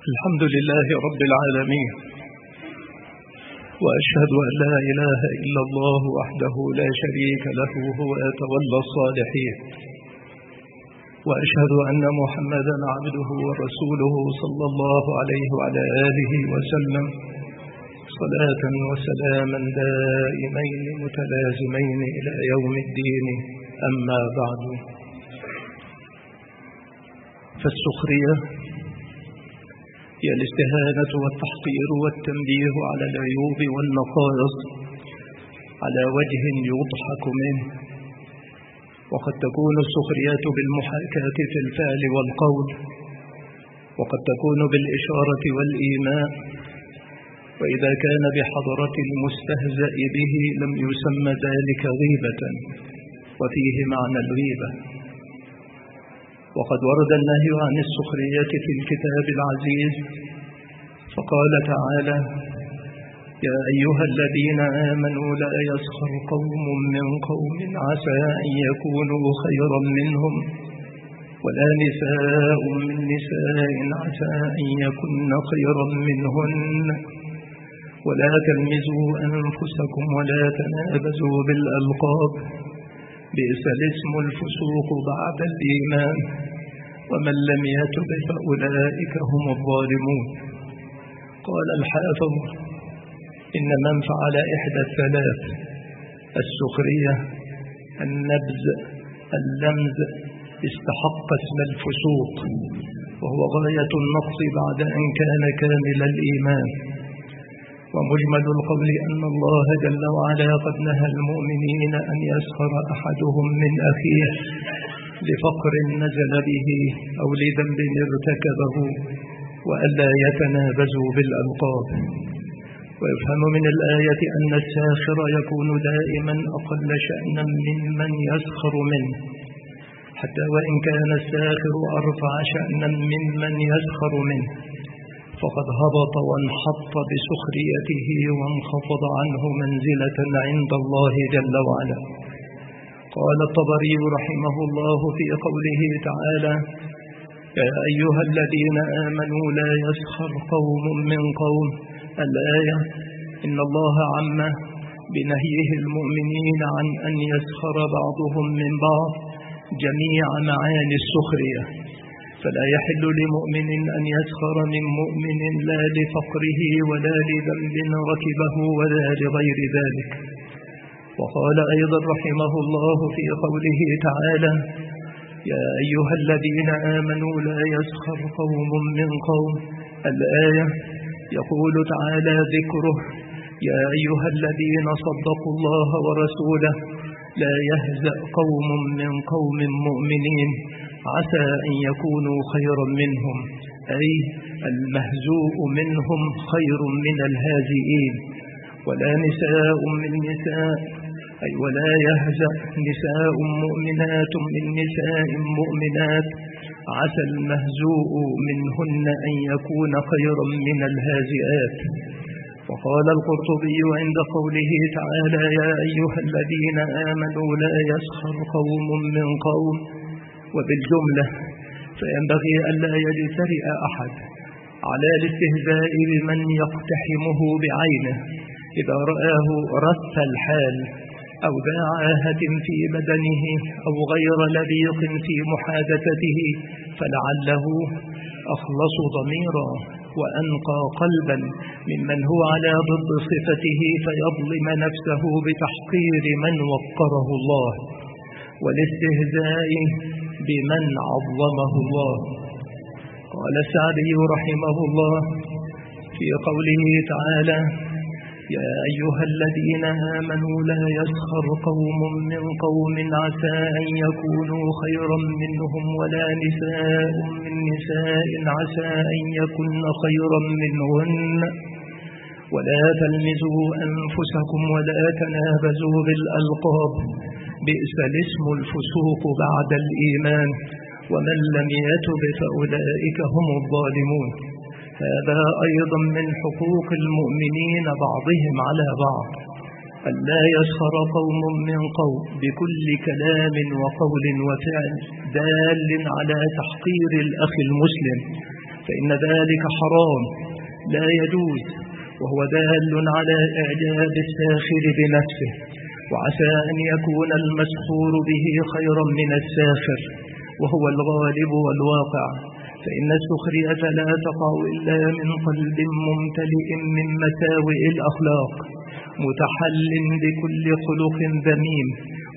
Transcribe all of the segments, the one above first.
الحمد لله رب العالمين، وأشهد أن لا إله إلا الله وحده لا شريك له هو يتولى الصالحين، وأشهد أن محمدا عبده ورسوله صلى الله عليه وعلى آله وسلم صلاة وسلاما دائمين متلازمين إلى يوم الدين. أما بعد، فالسخرية هي الاستهانة والتحقير والتنبيه على العيوب والنقائص على وجه يضحك منه، وقد تكون السخرية بالمحاكاة في الفعل والقول، وقد تكون بالإشارة والإيماء، وإذا كان بحضرة المستهزأ به لم يسمى ذلك غيبة، وفيه معنى الغيبة. وقد ورد النهي عن السخرية في الكتاب العزيز، فقال تعالى: يا أيها الذين آمنوا لا يسخر قوم من قوم عسى أن يكونوا خيرا منهم ولا نساء من نساء عسى أن يكن خيرا منهن ولا تلمزوا أنفسكم ولا تنابزوا بالألقاب بئس الاسم الفسوق بعد الإيمان ومن لم يتب فأولئك هم الظالمون. قال الحافظ: إن من فعل إحدى الثلاث، السخرية، النبذ، اللمز، استحق اسم الفسوق، وهو غاية النقص بعد أن كان كامل الإيمان. ومجمل القول أن الله جل وعلا قد نهى المؤمنين أن يسخر أحدهم من أخيه لفقر نزل به أو لذنب ارتكبه، وألا يتنابزوا بالألقاب. ويفهم من الآية أن الساخر يكون دائما أقل شأنا ممن يسخر منه، حتى وإن كان الساخر أرفع شأنا ممن يسخر منه، فقد هبط وانحط بسخريته وانخفض عنه منزلة عند الله جل وعلا. قال الطبري رحمه الله في قوله تعالى: يا أيها الذين آمنوا لا يسخر قوم من قوم، الآية إن الله عم بنهيه المؤمنين عن أن يسخر بعضهم من بعض جميع معاني السخرية، فلا يحل لمؤمن أن يسخر من مؤمن لا لفقره ولا لذنب ركبه ولا لغير ذلك. وقال أيضا رحمه الله في قوله تعالى: يا أيها الذين آمنوا لا يسخر قوم من قوم، الآية يقول تعالى ذكره: يا أيها الذين صدقوا الله ورسوله لا يهزأ قوم من قوم مؤمنين عسى أن يكونوا خيرا منهم، أي المهزوء منهم خير من الهازئين. ولا نساء من نساء، أي ولا يهزأ نساء مؤمنات من نساء مؤمنات عسى المهزوء منهن أن يكون خيرا من الهازئات. وقال القرطبي عند قوله تعالى: يا أيها الذين آمنوا لا يسخر قوم من قوم، وبالجملة فينبغي ألا يجترئ أحد على الاستهزاء بمن يقتحمه بعينه إذا رآه رث الحال أو ذا عاهة في بدنه أو غير لبيق في محادثته، فلعله أخلص ضميرا وأنقى قلبا ممن هو على ضد صفته فيظلم نفسه بتحقير من وقره الله والاستهزاء بمن عظمه الله. قال السعدي رحمه الله في قوله تعالى: يا أيها الذين آمنوا لا يسخر قوم من قوم عسى أن يكونوا خيرا منهم ولا نساء من نساء عسى أن يكن خيرا منهن ولا تلمزوا أنفسكم ولا تنابزوا بالألقاب بئس الاسم الفسوق بعد الإيمان ومن لم يتب فأولئك هم الظالمون. هذا أيضا من حقوق المؤمنين بعضهم على بعض، ألا يسخر قوم من قوم بكل كلام وقول وفعل دال على تحقير الأخ المسلم، فإن ذلك حرام لا يجوز، وهو دال على إعجاب الساخر بنفسه، وعسى أن يكون المسخور به خيرا من الساخر، وهو الغالب والواقع، فإن السخرية لا تقع إلا من قلب ممتلئ من مساوئ الأخلاق، متحل بكل خلق ذميم،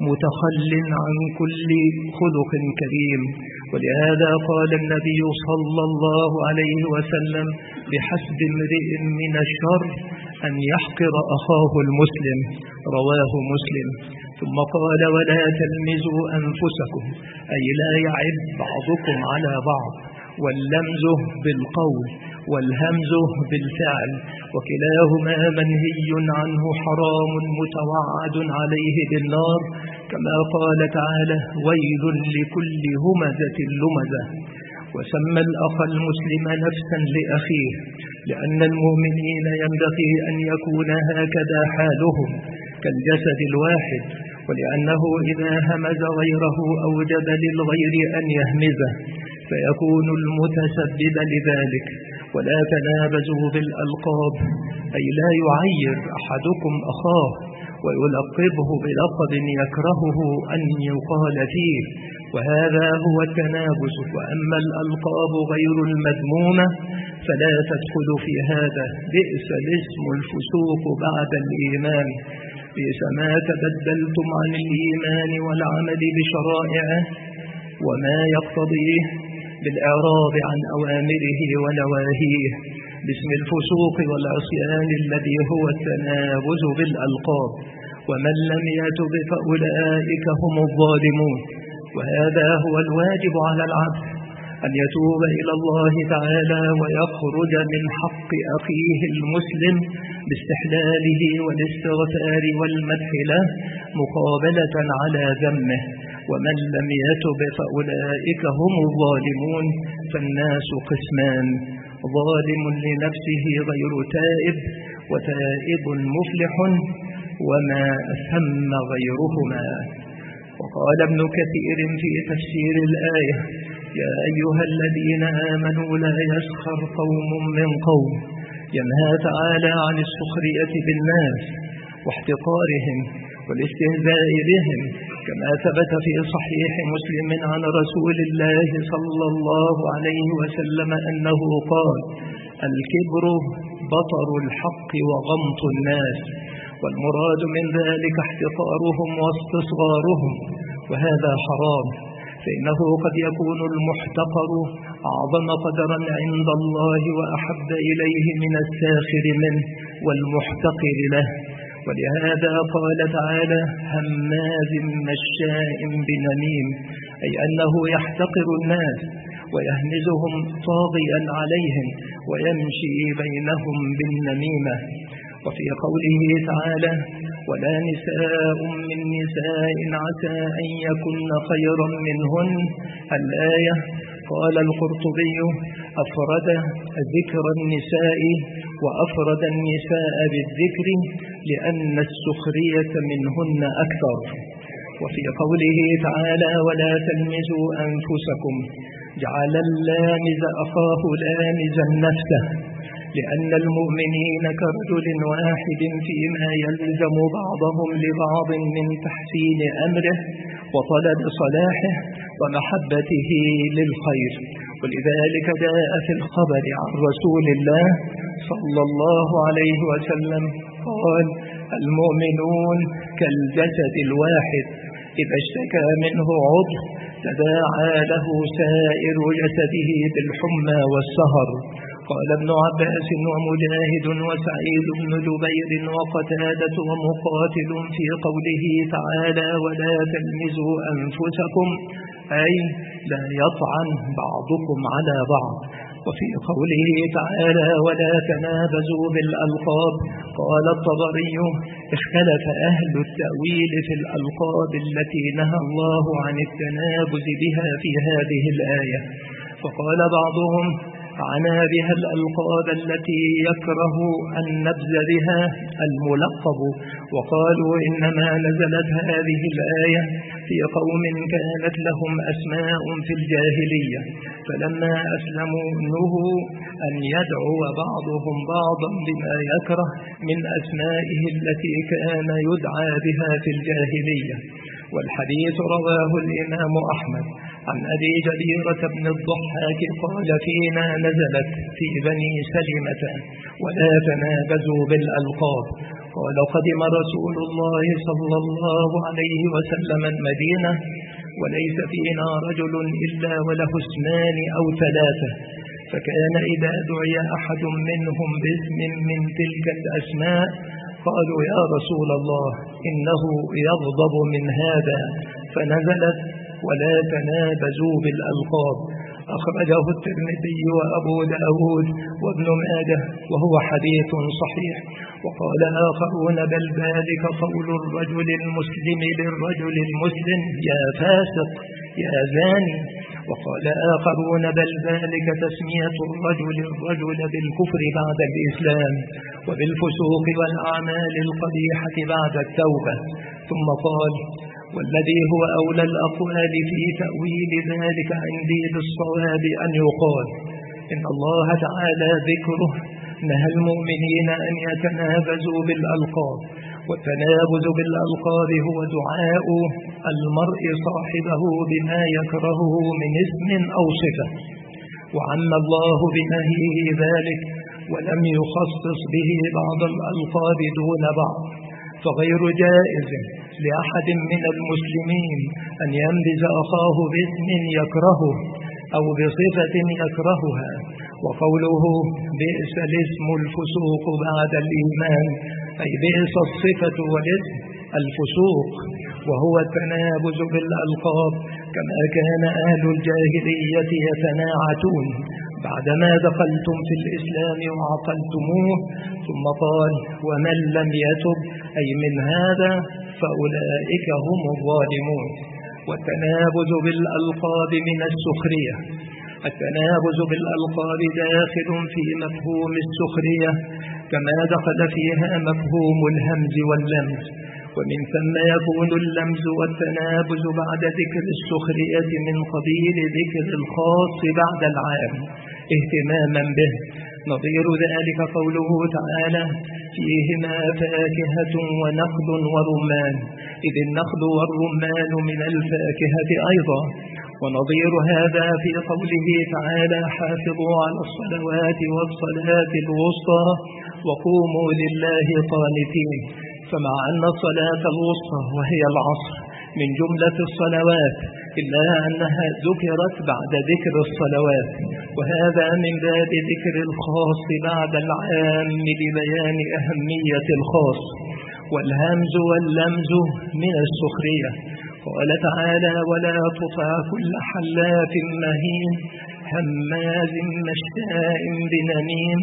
متخل عن كل خلق كريم. ولهذا قال النبي صلى الله عليه وسلم: بحسب امرئ من الشر أن يحقر أخاه المسلم، رواه مسلم. ثم قال: ولا تلمزوا أنفسكم، أي لا يعب بعضكم على بعض، واللمز بالقول والهمز بالفعل، وكلاهما منهي عنه حرام متوعد عليه بالنار، كما قال تعالى: ويل لكل همزة لمزة. وسمى الأخ المسلم نفسا لأخيه، لأن المؤمنين ينبغي أن يكون هكذا حالهم كالجسد الواحد، ولأنه إذا همز غيره أوجب للغير أن يهمزه، فيكون المتسبب لذلك. ولا تنابزوا بالألقاب، أي لا يعير أحدكم أخاه ويلقبه بلقب يكرهه أن يقال فيه، وهذا هو التنابز. وأما الألقاب غير المذمومة فلا تدخل في هذا. بئس الاسم الفسوق بعد الإيمان، بئس ما تبدلتم عن الإيمان والعمل بشرائعه وما يقتضيه بالإعراض عن أوامره ونواهيه، باسم الفسوق والعصيان الذي هو التنابز بالألقاب. ومن لم يتب فأولئك هم الظالمون. وهذا هو الواجب على العبد، أن يتوب إلى الله تعالى ويخرج من حق أخيه المسلم باستحلاله والاستغفار والمدح له مقابلة على ذمه. ومن لم يتب فأولئك هم الظالمون. فالناس قسمان: ظالم لنفسه غير تائب، وتائب مفلح، وما أثم غيرهما. وقال ابن كثير في تفسير الآية: يا أيها الذين آمنوا لا يسخر قوم من قوم. ينهى تعالى عن السخرية بالناس واحتقارهم والاستهزاء بهم، كما ثبت في صحيح مسلم عن رسول الله صلى الله عليه وسلم أنه قال: الكبر بطر الحق وغمط الناس، والمراد من ذلك احتقارهم واستصغارهم، وهذا حرام، فإنه قد يكون المحتقر أعظم قدرا عند الله وأحب إليه من الساخر منه والمحتقر له. ولهذا قال تعالى: هماز مشاء بنميم، أي أنه يحتقر الناس ويهمزهم طاغيا عليهم ويمشي بينهم بالنميمة. وفي قوله تعالى: ولا نساء من نساء عسى أن يكن خيرا منهن، الآية. قال القرطبي: أفرد ذكر النساء وأفرد النساء بالذكر لأن السخرية منهن أكثر. وفي قوله تعالى: ولا تلمزوا أنفسكم، جعل اللامز أخاه لامزا نفسه، لأن المؤمنين كرجل واحد فيما يلزم بعضهم لبعض من تحسين أمره وطلب صلاحه ومحبته للخير. ولذلك جاء في الخبر عن رسول الله صلى الله عليه وسلم قال: المؤمنون كالجسد الواحد، إذا اشتكى منه عضو تداعى له سائر جسده بالحمى والسهر. قال ابن عباس ومجاهد وسعيد بن جبير وقتادة ومقاتل في قوله تعالى: ولا تلمزوا أنفسكم، أي لا يطعن بعضكم على بعض. وفي قوله تعالى: ولا تنابزوا بالألقاب، قال الطبري: اختلف أهل التأويل في الألقاب التي نهى الله عن التنابز بها في هذه الآية، فقال بعضهم: عنا بها الألقاب التي يكره النبذ بها الملقب، وقالوا إنما نزلت هذه الآية في قوم كانت لهم أسماء في الجاهلية، فلما أسلموا نهوا أن يدعو بعضهم بعضا بما يكره من أسمائه التي كان يدعى بها في الجاهلية. والحديث رواه الإمام أحمد عن أبي جبيرة بن الضحاك قال: فينا نزلت في بني سلمة ولا تنابزوا بالألقاب. قال: قدم رسول الله صلى الله عليه وسلم المدينة وليس فينا رجل إلا وله اسمان أو ثلاثة، فكان إذا دعي أحد منهم باسم من تلك الأسماء قالوا: يا رسول الله إنه يغضب من هذا، فنزلت: ولا تنابزوا بالألقاب. أخرجه الترمذي وأبو داود وابن ماجه وهو حديث صحيح. وقال آخرون: بل ذلك قول الرجل المسلم للرجل المسلم: يا فاسق يا زاني. وقال آخرون: بل ذلك تسمية الرجل الرجل بالكفر بعد الإسلام وبالفسوق والأعمال القبيحة بعد التوبة. ثم قال: والذي هو أولى الأقوال في تأويل ذلك عندي بالصواب أن يقال إن الله تعالى ذكره نهى المؤمنين أن يتنابزوا بالألقاب، والتنابز بالألقاب هو دعاء المرء صاحبه بما يكرهه من اسم أو صفة، وعم الله بنهيه ذلك ولم يخصص به بعض الألقاب دون بعض، فغير جائز لأحد من المسلمين أن ينبذ أخاه باسم يكرهه أو بصفة يكرهها. وقوله: بئس الاسم الفسوق بعد الإيمان، أي بئس الصفة والاسم الفسوق، وهو التنابز بالألقاب كما كان أهل الجاهلية يتناعتون بعدما دخلتم في الإسلام وعقلتموه. ثم قال: ومن لم يتب أي من هذا فأولئك هم الظالمون. والتنابز بالألقاب من السخرية. التنابز بالألقاب داخل في مفهوم السخرية كما دخل فيها مفهوم الهمز واللمز، ومن ثم يكون اللمز والتنابز بعد ذكر السخرية من قبيل ذكر الخاص بعد العام اهتماما به. نظير ذلك قوله تعالى: فيهما فاكهة ونخل ورمان، إذ النخل والرمان من الفاكهة أيضا. ونظير هذا في قوله تعالى: حافظوا على الصلوات والصلاة الوسطى وقوموا لله قانتين. فمع أن الصلاة الوسطى وهي العصر من جملة الصلوات إلا أنها ذكرت بعد ذكر الصلوات، وهذا من باب ذكر الخاص بعد العام لبيان أهمية الخاص. والهمز واللمز من السخرية. قال تعالى: ولا تطع كل حلاف مهين هماز مشاء بنميم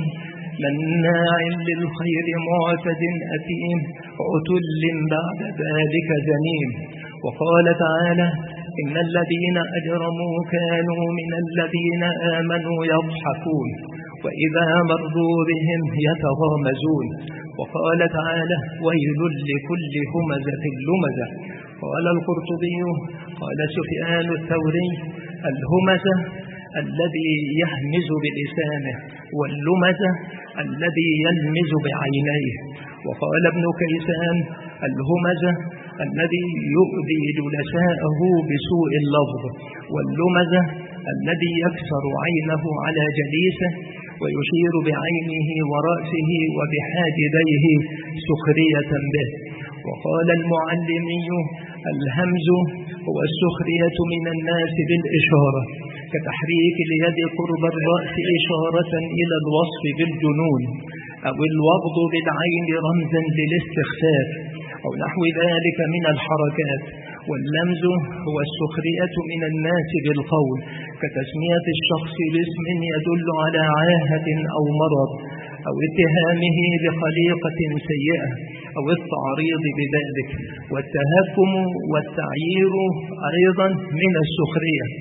مناع للخير معتد أثيم عتل بعد ذلك زنيم. وقال تعالى: إن الذين أجرموا كانوا من الذين آمنوا يضحكون وإذا مرضوا بهم يتغامزون. وقال تعالى: ويل لكل همزة لمزة. قال القرطبي قال سفيان الثوري: الهمزة الذي يهمز بلسانه، واللمزة الذي يلمز بعينيه. وقال ابن كيسان: الهمزة الذي يؤذي جلساءه بسوء اللفظ، واللمزة الذي يكسر عينه على جليسه ويشير بعينه ورأسه وبحاجبيه سخرية به. وقال المعلمي: الهمز هو السخرية من الناس بالإشارة، كتحريك اليد قرب الرأس إشارة إلى الوصف بالجنون، أو الوغض بالعين رمزا للاستخفاف، أو نحو ذلك من الحركات. واللمز هو السخرية من الناس بالقول، كتسمية الشخص باسم يدل على عاهة أو مرض، أو اتهامه بخليقة سيئة، أو التعريض بذلك. والتهكم والتعيير أيضا من السخرية.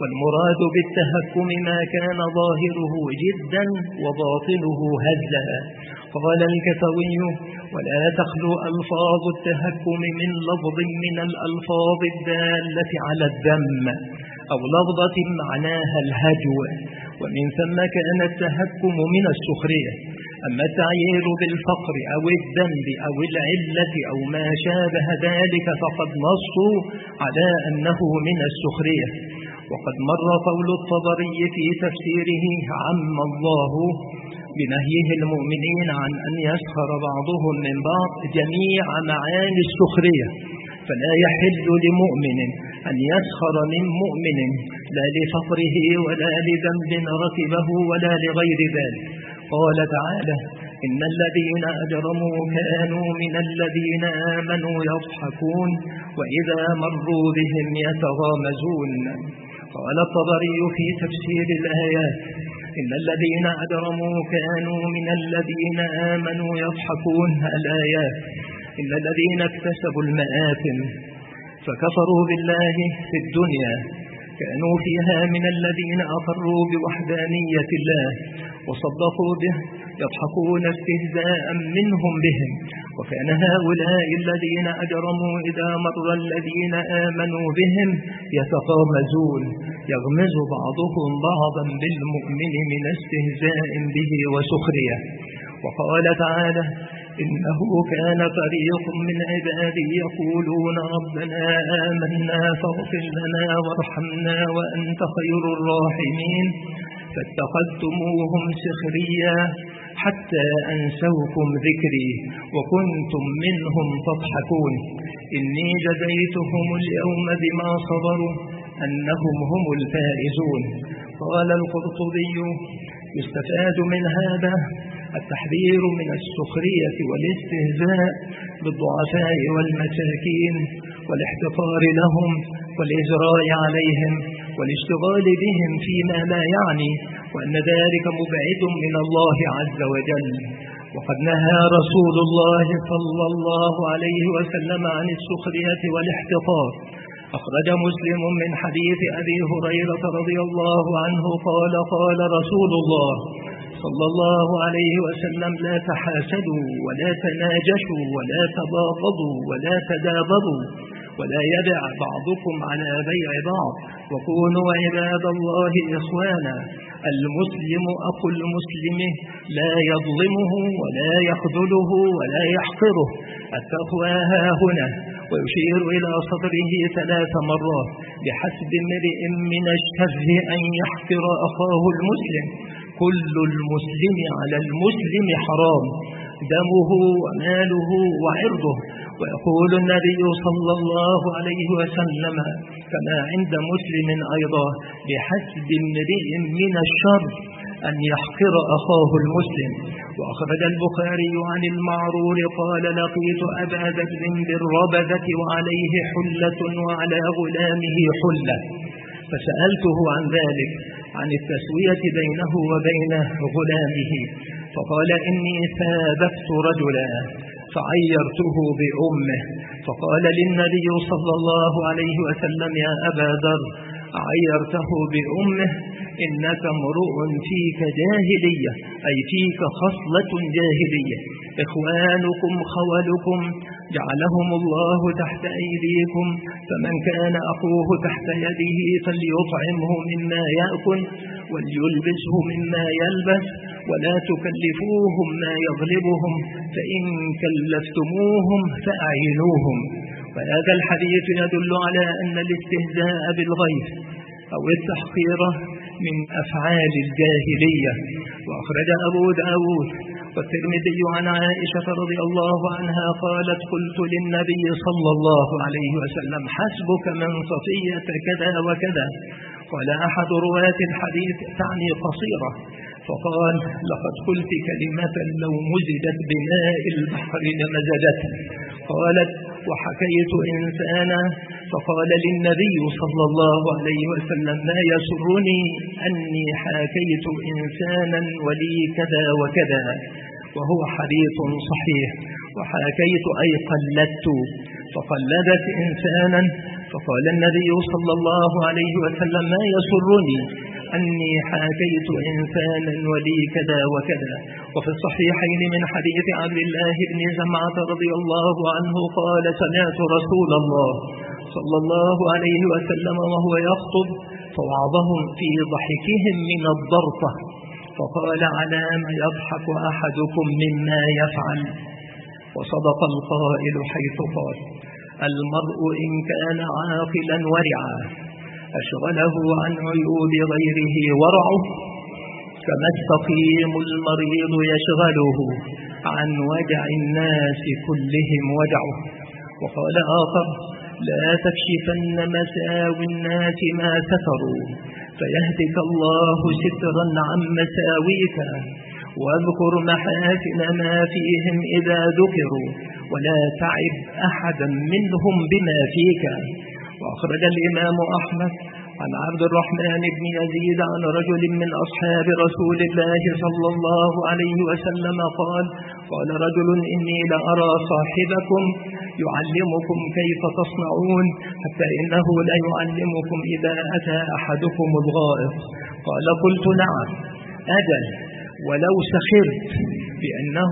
والمراد بالتهكم ما كان ظاهره جدا وباطنه هزلا. قال الكسوي: ولا تخلو ألفاظ التهكم من لفظ من الألفاظ الدالة على الذم أو لفظة معناها الهجو، ومن ثم كان التهكم من السخرية. أما التعيير بالفقر أو الذنب أو العلة أو ما شابه ذلك فقد نصوا على أنه من السخرية. وقد مر قول الطبري في تفسيره: عم الله بنهيه المؤمنين عن أن يسخر بعضهم من بعض جميع معاني السخرية، فلا يحل لمؤمن أن يسخر من مؤمن لا لفقره ولا لذنب ركبه ولا لغير ذلك. قال تعالى: إن الذين أجرموا كانوا من الذين آمنوا يضحكون وإذا مروا بهم يتغامزون. قال الطبري في تفسير الآيات: إن الذين أجرموا كانوا من الذين آمنوا يضحكون. الآيات: إن الذين اكتسبوا المآثم فكفروا بالله في الدنيا كانوا فيها من الذين أقروا بوحدانية الله وصدقوا به يضحكون استهزاء منهم بهم. وكان هؤلاء الذين أجرموا إذا مر الذين آمنوا بهم يتغامزون، يغمز بعضهم بعضا بالمؤمن من استهزاء به وسخرية. وقال تعالى: إنه كان فريق من عبادي يقولون ربنا آمنا فاغفر لنا وارحمنا وأنت خير الراحمين فاتخذتموهم سخريا حتى أنسوكم ذكري وكنتم منهم تضحكون إني جزيتهم اليوم بما صبروا أنهم هم الفائزون. قال القرطبي: يستفاد من هذا التحذير من السخرية والاستهزاء بالضعفاء والمساكين والاحتقار لهم والإجراء عليهم والاشتغال بهم فيما لا يعني، وأن ذلك مبعد من الله عز وجل. وقد نهى رسول الله صلى الله عليه وسلم عن السخرية والاحتقار. أخرج مسلم من حديث أبي هريرة رضي الله عنه قال: قال رسول الله صلى الله عليه وسلم: لا تحاسدوا ولا تناجشوا ولا تباغضوا ولا تدابروا ولا يبع بعضكم على بيع بعض وكونوا عباد الله إخوانا. المسلم أخو المسلم لا يظلمه ولا يخذله ولا يحقره. التقوى ها هنا. ويشير إلى صدره 3 مرات: بحسب امرئ من الشر أن يحقر أخاه المسلم، كل المسلم على المسلم حرام، دمه وماله وعرضه. ويقول النبي صلى الله عليه وسلم كما عند مسلم أيضا: بحسب امرئ من الشر أن يحقر أخاه المسلم. وأخرج البخاري عن المعرور قال: لقيت أبا ذر بالربذة وعليه حلة وعلى غلامه حلة فسألته عن ذلك، عن التسوية بينه وبين غلامه، فقال: إني سابقت رجلا فعيرته بأمه، فقال للنبي صلى الله عليه وسلم: يا أبا ذر عيرته بأمه؟ إنك امرؤ فيك جاهلية، أي فيك خصلة جاهلية. إخوانكم خولكم جعلهم الله تحت أيديكم، فمن كان أخوه تحت يده فليطعمه مما يأكل وليلبسه مما يلبس ولا تكلفوهم ما يغلبهم، فإن كلفتموهم فأعينوهم. وهذا الحديث يدل على أن الاستهزاء بالغير أو التحقير من أفعال الجاهلية. وأخرج أبو داود والترمذي عن عائشة رضي الله عنها قالت: قلت للنبي صلى الله عليه وسلم: حسبك من صفية كذا وكذا. قال أحد رواة الحديث: تعني قصيرة. فقال: لقد قلت كلمة لو مزجت بماء البحر لمزجته. قالت: وحكيت إنسانا فقال للنبي صلى الله عليه وسلم: ما يسرني أني حكيت إنسانا ولي كذا وكذا، وهو حديث صحيح. وحكيت أي قلدت، فقلدت إنسانا فقال النبي صلى الله عليه وسلم: ما يسرني أني حاكيت إنسانا ولي كذا وكذا. وفي الصحيحين من حديث عبد الله بن جمعة رضي الله عنه قال: سمعت رسول الله صلى الله عليه وسلم وهو يخطب فوعظهم في ضحكهم من الضرطة فقال: على ما يضحك أحدكم مما يفعل. وصدق القائل حيث قال: المرء إن كان عاقلا ورعا أشغله عن عيوب غيره ورعه، كما السقيم المريض يشغله عن وجع الناس كلهم وجعه. وقال آخر: لا تكشفن مساوي الناس ما ستروا فيهدك الله سترا عن مساويك، واذكر محاسن ما فيهم إذا ذكروا ولا تعب أحدا منهم بما فيك. وأخرج الإمام أحمد عن عبد الرحمن بن يزيد عن رجل من أصحاب رسول الله صلى الله عليه وسلم قال: قال رجل: إني لأرى صاحبكم يعلمكم كيف تصنعون حتى إنه ليعلمكم إذا أتى أحدكم الغائط. قال: قلت: نعم أجل، ولو سخرت بأنه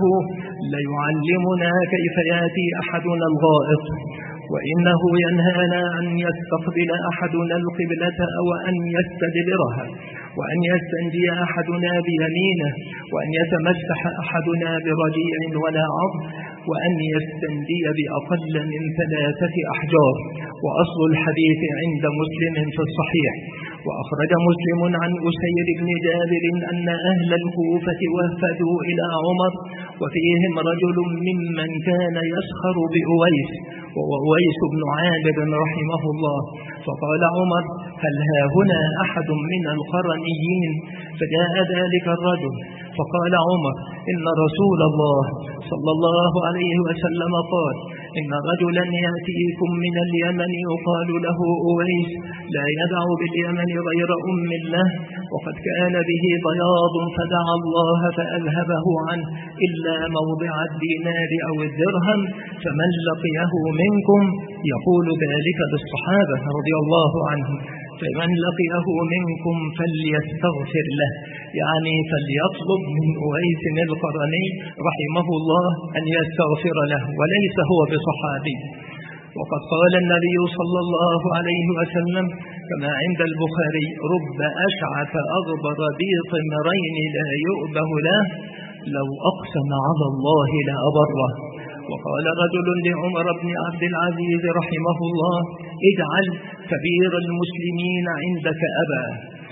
ليعلمنا كيف يأتي أحدنا الغائط، وإنه ينهانا أن يستقبل أحدنا القبلة أو أن يستدبرها، وأن يستنجي أحدنا بيمينه، وأن يتمسح أحدنا برجيع ولا عظم، وأن يستنجي بأقل من 3 أحجار. وأصل الحديث عند مسلم في الصحيح. وأخرج مسلم عن أسير بن جابر أن أهل الكوفة وفدوا إلى عمر وفيهم رجل ممن كان يسخر بأويس، وأويس بن عامر رحمه الله. فقال عمر: هل ها هنا أحد من القرنيين؟ فجاء ذلك الرجل فقال عمر: إن رسول الله صلى الله عليه وسلم قال: إن رجلا يأتيكم من اليمن يقال له أويس لا يدع باليمن غير أم له، وقد كان به بياض فدعا الله فأذهبه عنه إلا موضع الدينار أو الدرهم، فمن لقيه منكم يقول ذلك للصحابة رضي الله عنهم، فمن لقيه منكم فليستغفر له، يعني فليطلب من أويس القرني رحمه الله أن يستغفر له، وليس هو بصحابي. وقد قال النبي صلى الله عليه وسلم كما عند البخاري: رب أشعث أغبر ذي طمرين لا يؤبه له لو أقسم على الله لأبره. وقال رجل لعمر بن عبد العزيز رحمه الله: اجعل كبير المسلمين عندك أبا،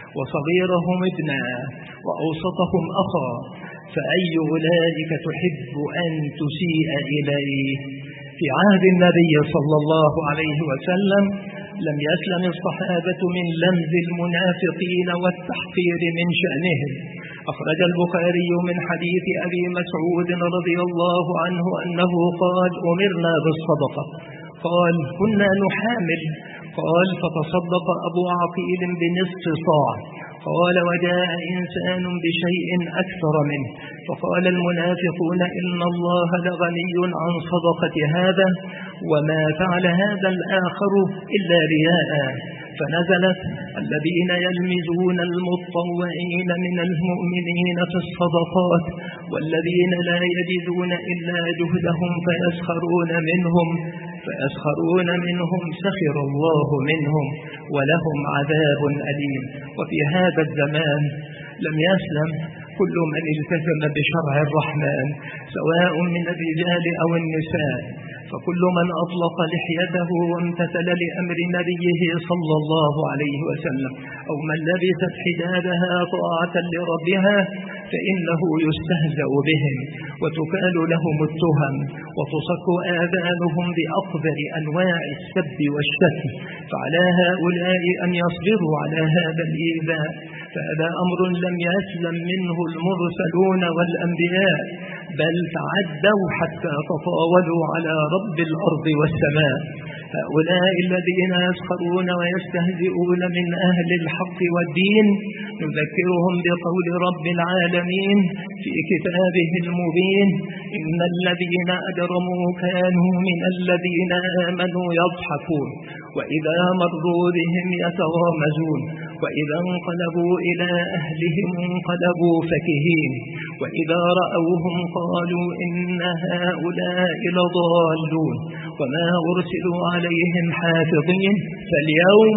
وصغيرهم ابنا، وأوسطهم أخا، فأي أولئك تحب أن تسيء إليه؟ في عهد النبي صلى الله عليه وسلم لم يسلم الصحابة من لمز المنافقين والتحقير من شأنهم. أخرج البخاري من حديث أبي مسعود رضي الله عنه أنه قال: أمرنا بالصدقة. قال: كنا نحامل. قال: فتصدق أبو عقيل بنصف صاع. قال: وجاء إنسان بشيء أكثر منه، فقال المنافقون: إن الله لغني عن صدقة هذا، وما فعل هذا الآخر إلا رياء. فنزلت: الذين يلمزون المتطوعين من المؤمنين في الصدقات والذين لا يجدون إلا جهدهم فيسخرون منهم سخر الله منهم ولهم عذاب أليم. وفي هذا الزمان لم يسلم كل من التزم بشرع الرحمن سواء من الرجال أو النساء، فكل من أطلق لحيته وامتثل لأمر نبيه صلى الله عليه وسلم أو من لبست حجابها طاعة لربها فإنه يستهزأ بهم وتكال لهم التهم وتصك آذانهم بأقذر أنواع السب والشتم، فعلى هؤلاء أن يصبروا على هذا الإيذاء، فهذا أمر لم يسلم منه المرسلون والأنبياء، بل تعدوا حتى تطاولوا على رب الأرض والسماء. هؤلاء الذين يسخرون ويستهزئون من أهل الحق والدين نذكرهم بقول رب العالمين في كتابه المبين: إن الذين أجرموا كانوا من الذين آمنوا يضحكون وإذا مروا بهم يتغامزون وإذا انقلبوا إلى أهلهم انقلبوا فكهين وإذا رأوهم قالوا إن هؤلاء لضالون وما أرسلوا عليهم حافظين. فاليوم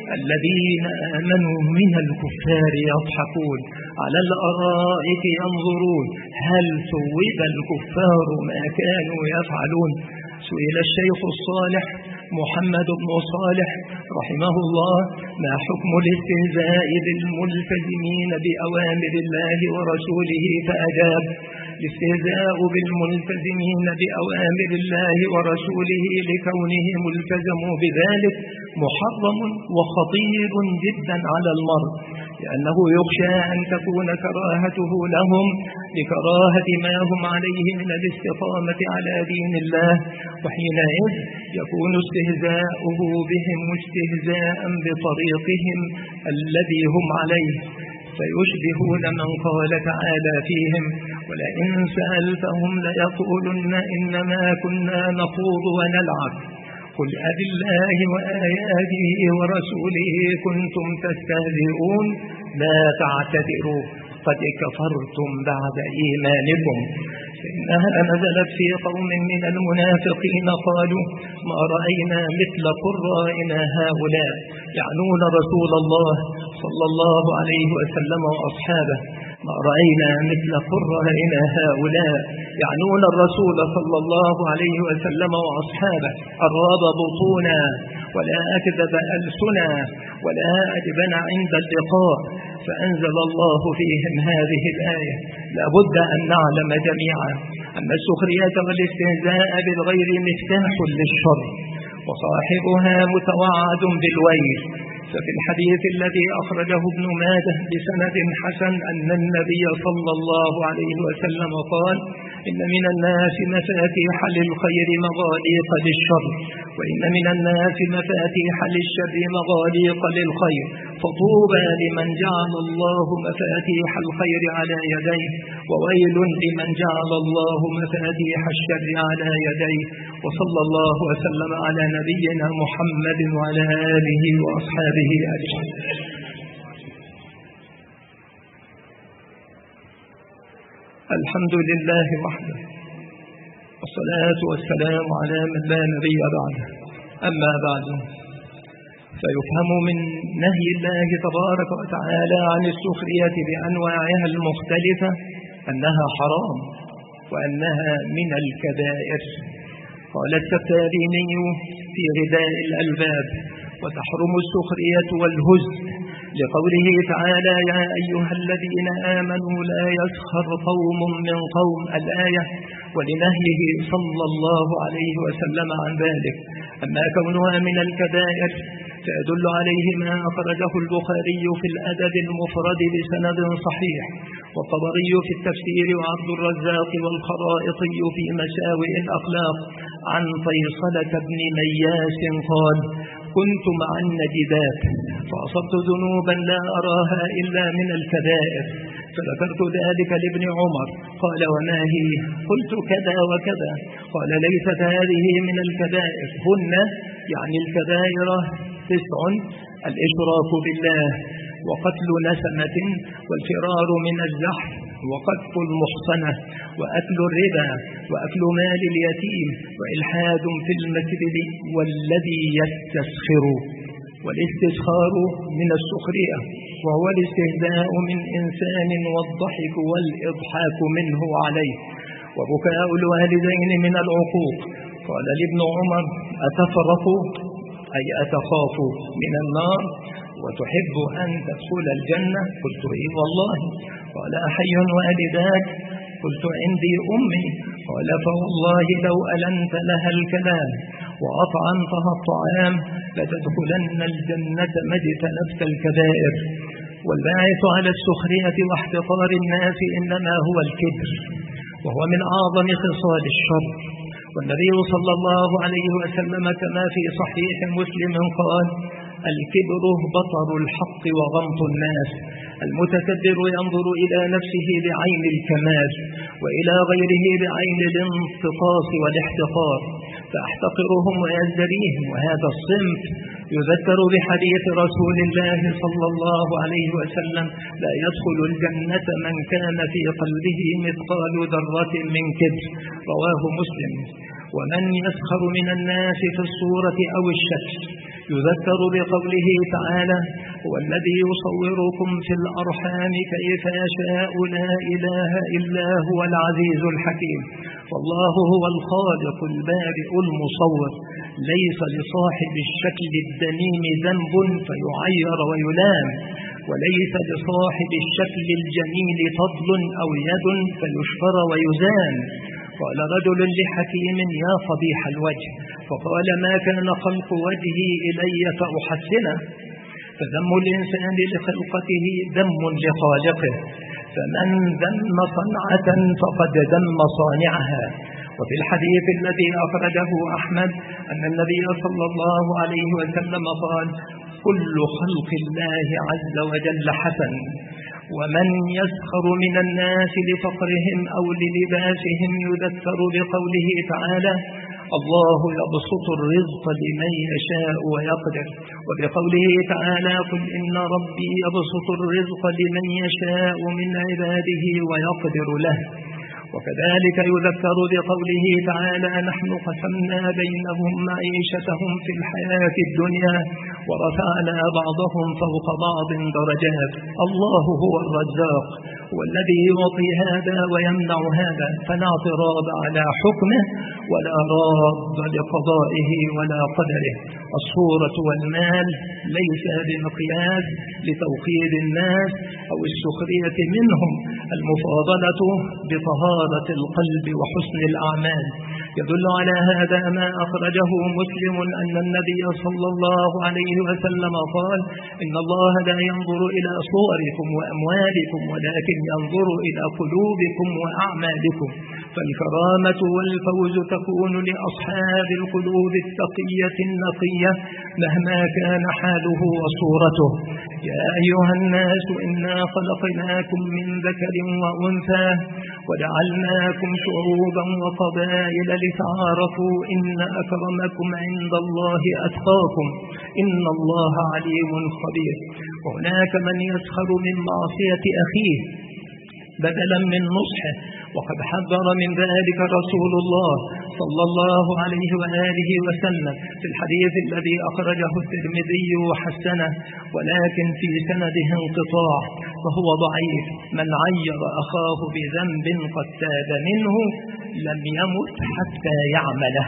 الذين آمنوا من الكفار يضحكون على الأرائك ينظرون هل ثوب الكفار ما كانوا يفعلون. سئل الشيخ الصالح محمد بن صالح رحمه الله: ما حكم الاستهزاء بالملتزمين بأوامر الله ورسوله؟ فأجاب: الاستهزاء بالملتزمين بأوامر الله ورسوله لكونهم التزموا بذلك محرم وخطير جدا على المرء، لأنه يخشى أن تكون كراهته لهم لكراهة ما هم عليه من الاستقامة على دين الله، وحينئذ يكون استهزاؤه بهم استهزاء بطريقهم الذي هم عليه، فيشبهون من قال تعالى فيهم: ولئن سألتهم ليقولن إنما كنا نخوض ونلعب قل أبالله وآياته ورسوله كنتم تستهزئون لا تعتذروا قد كفرتم بعد إيمانكم. إنها نزلت في قوم من المنافقين قالوا: ما رأينا مثل قرائنا هؤلاء، يعنون رسول الله صلى الله عليه وسلم وأصحابه. ما رأينا مثل قرائنا هؤلاء، يعنون الرسول صلى الله عليه وسلم وأصحابه. أراب بطونا ولا أكذب ألسنا ولا أجبن عند اللقاء. فأنزل الله فيهم هذه الآية: لابد أن نعلم جميعا أن السخرية والاستهزاء بالغير مفتاح للشر وصاحبها متوعد بالويل. ففي الحديث الذي أخرجه ابن ماجه بسند حسن أن النبي صلى الله عليه وسلم قال: إن من الناس مفاتيح للخير مغاليق للشر، وإن من الناس مفاتيح للشر مغاليق للخير، فطوبى لمن جعل الله مفاتيح الخير على يديه، وويل لمن جعل الله مفاتيح الشر على يديه. وصلى الله وسلم على نبينا محمد وعلى آله وأصحابه أجمعين. الحمد لله وحده، والصلاة والسلام على من لا نبي بعده. أما بعد، فيفهم من نهي الله تبارك وتعالى عن السخرية بأنواعها المختلفة أنها حرام وأنها من الكبائر. قال السفاريني في غذاء الألباب: وتحرم السخرية والهزء لقوله تعالى: يا أيها الذين آمنوا لا يسخر قوم من قوم، الآية، ولنهيه صلى الله عليه وسلم عن ذلك. أما كونها من الكبائر فيدل عليه ما أخرجه البخاري في الأدب المفرد بسند صحيح، والطبري في التفسير، وعبد الرزاق والخرائطي في مساوئ الأخلاق عن فيصلة بن مياس قال: كنت مع النجدات فأصبت ذنوبا لا أراها إلا من الكبائر، فذكرت ذلك لابن عمر قال: وما هي؟ قلت: كذا وكذا. قال: ليست هذه من الكبائر، هن يعني الكبائر 9: الإشراك بالله، وقتل نسمة، والفرار من الزحف، وقذف المحصنة، وأكل الربا، وأكل مال اليتيم، وإلحاد في المسجد، والذي يستسخر. والاستسخار من السخرية، وهو الاستهزاء من إنسان والضحك والإضحاك منه عليه، وبكاء الوالدين من العقوق. قال لابن عمر: أتفرق أي أتخاف من النار وتحب أن تدخل الجنة؟ قلت: إيه والله. قال: أحي والداك؟ قلت: عندي أمي. قال: فوالله لو ألنت لها الكلام وأطعمتها الطعام لتدخلن الجنة ما اجتنبت الكبائر. والباعث على السخرية واحتقار الناس إنما هو الكبر، وهو من أعظم خصال الشر، والنبي صلى الله عليه وسلم كما في صحيح مسلم قال: الكبر بطر الحق وغمط الناس. المتكبر ينظر إلى نفسه بعين الكمال وإلى غيره بعين الانتقاص والاحتقار، فاحتقرهم ويزدريهم. وهذا الصنف يذكر بحديث رسول الله صلى الله عليه وسلم: لا يدخل الجنة من كان في قلبه مثقال ذرة من كبر، رواه مسلم. ومن يسخر من الناس في الصورة أو الشكل يذكر بقوله تعالى: هو الذي يصوركم في الأرحام كيف يشاء لا إله إلا هو العزيز الحكيم. فالله هو الخالق البارئ المصور، ليس لصاحب الشكل الدميم ذنب فيعير ويلام، وليس لصاحب الشكل الجميل فضل أو يد فيشفر ويزان. قال رجل لحكيم: يا قبيح الوجه. فقال: ما كان خلق وجهي إلي فأحسنه. فذم الإنسان لخلقته ذم لخالقه، فمن ذم صنعة فقد ذم صانعها. وفي الحديث الذي أخرجه أحمد أن النبي صلى الله عليه وسلم قال: كل خلق الله عز وجل حسن. ومن يسخر من الناس لفقرهم أو للباسهم يذكر بقوله تعالى: الله يبسط الرزق لمن يشاء ويقدر. وبقوله تعالى: قل إن ربي يبسط الرزق لمن يشاء من عباده ويقدر له. وكذلك يذكر بقوله تعالى: نحن قسمنا بينهم معيشتهم في الحياة الدنيا ورفعنا بعضهم فوق بعض درجات. الله هو الرزاق، والذي يعطي هذا ويمنع هذا، فلا اعتراض على حكمه ولا راد لقضائه ولا قدره. الصورة والمال ليس بمقياس لتوقير الناس أو السخرية منهم، المفاضلة بطهارة القلب وحسن الأعمال. يدل على هذا ما أخرجه مسلم أن النبي صلى الله عليه وسلم قال: إن الله لا ينظر إلى صوركم وأموالكم ولكن ينظر إلى قلوبكم وأعمالكم. فالكرامة والفوز تكون لأصحاب القلوب التقية النقية مهما كان حاله وصورته. يا أيها الناس إنا خلقناكم من ذكر وأنثى وجعلناكم شعوبا وقبائل لتعارفوا إن أكرمكم عند الله أتقاكم إن الله عليم خبير. وهناك من يسخر من معصية أخيه بدلا من نصحه، وقد حذر من ذلك رسول الله صلى الله عليه وآله وسلم في الحديث الذي أخرجه الترمذي وحسنه، ولكن في سنده انقطاع فهو ضعيف: من عير أخاه بذنب قد تاب منه لم يمت حتى يعمله.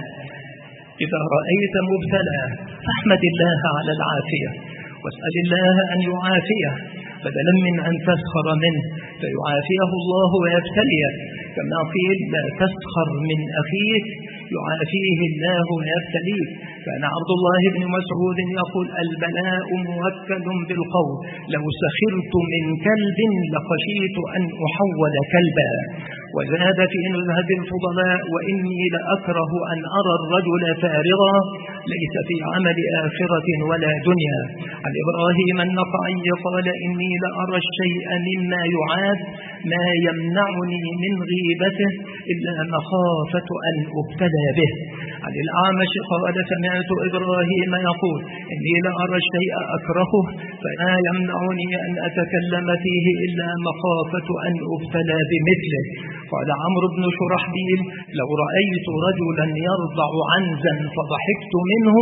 إذا رأيت مبتلى فاحمد الله على العافية واسأل الله أن يعافيه بدلا من أن تسخر منه فيعافيه الله ويبتليك. كما قيل: لا تسخر من أخيك يعافيه الله ويبتليك. كان عبد الله بن مسعود يقول: البلاء موكل بالقول، لو سخرت من كلب لخشيت أن أحول كلبا. وزاد في نزهة الفضلاء: وإني لأكره أن أرى الرجل فارغا ليس في عمل آخرة ولا دنيا. عن إبراهيم النخعي قال: إني لأرى الشيء مما يعاد ما يمنعني من غيبته إلا مخافة أن أبتلى به. عن الأعمش قال: سمعت إبراهيم يقول: إني لأرى الشيء أكرهه فلا يمنعني أن أتكلم فيه إلا مخافة أن أبتلى بمثله. قال عمرو بن شرحبيل: لو رأيت رجلا يرضع عنزا فضحكت منه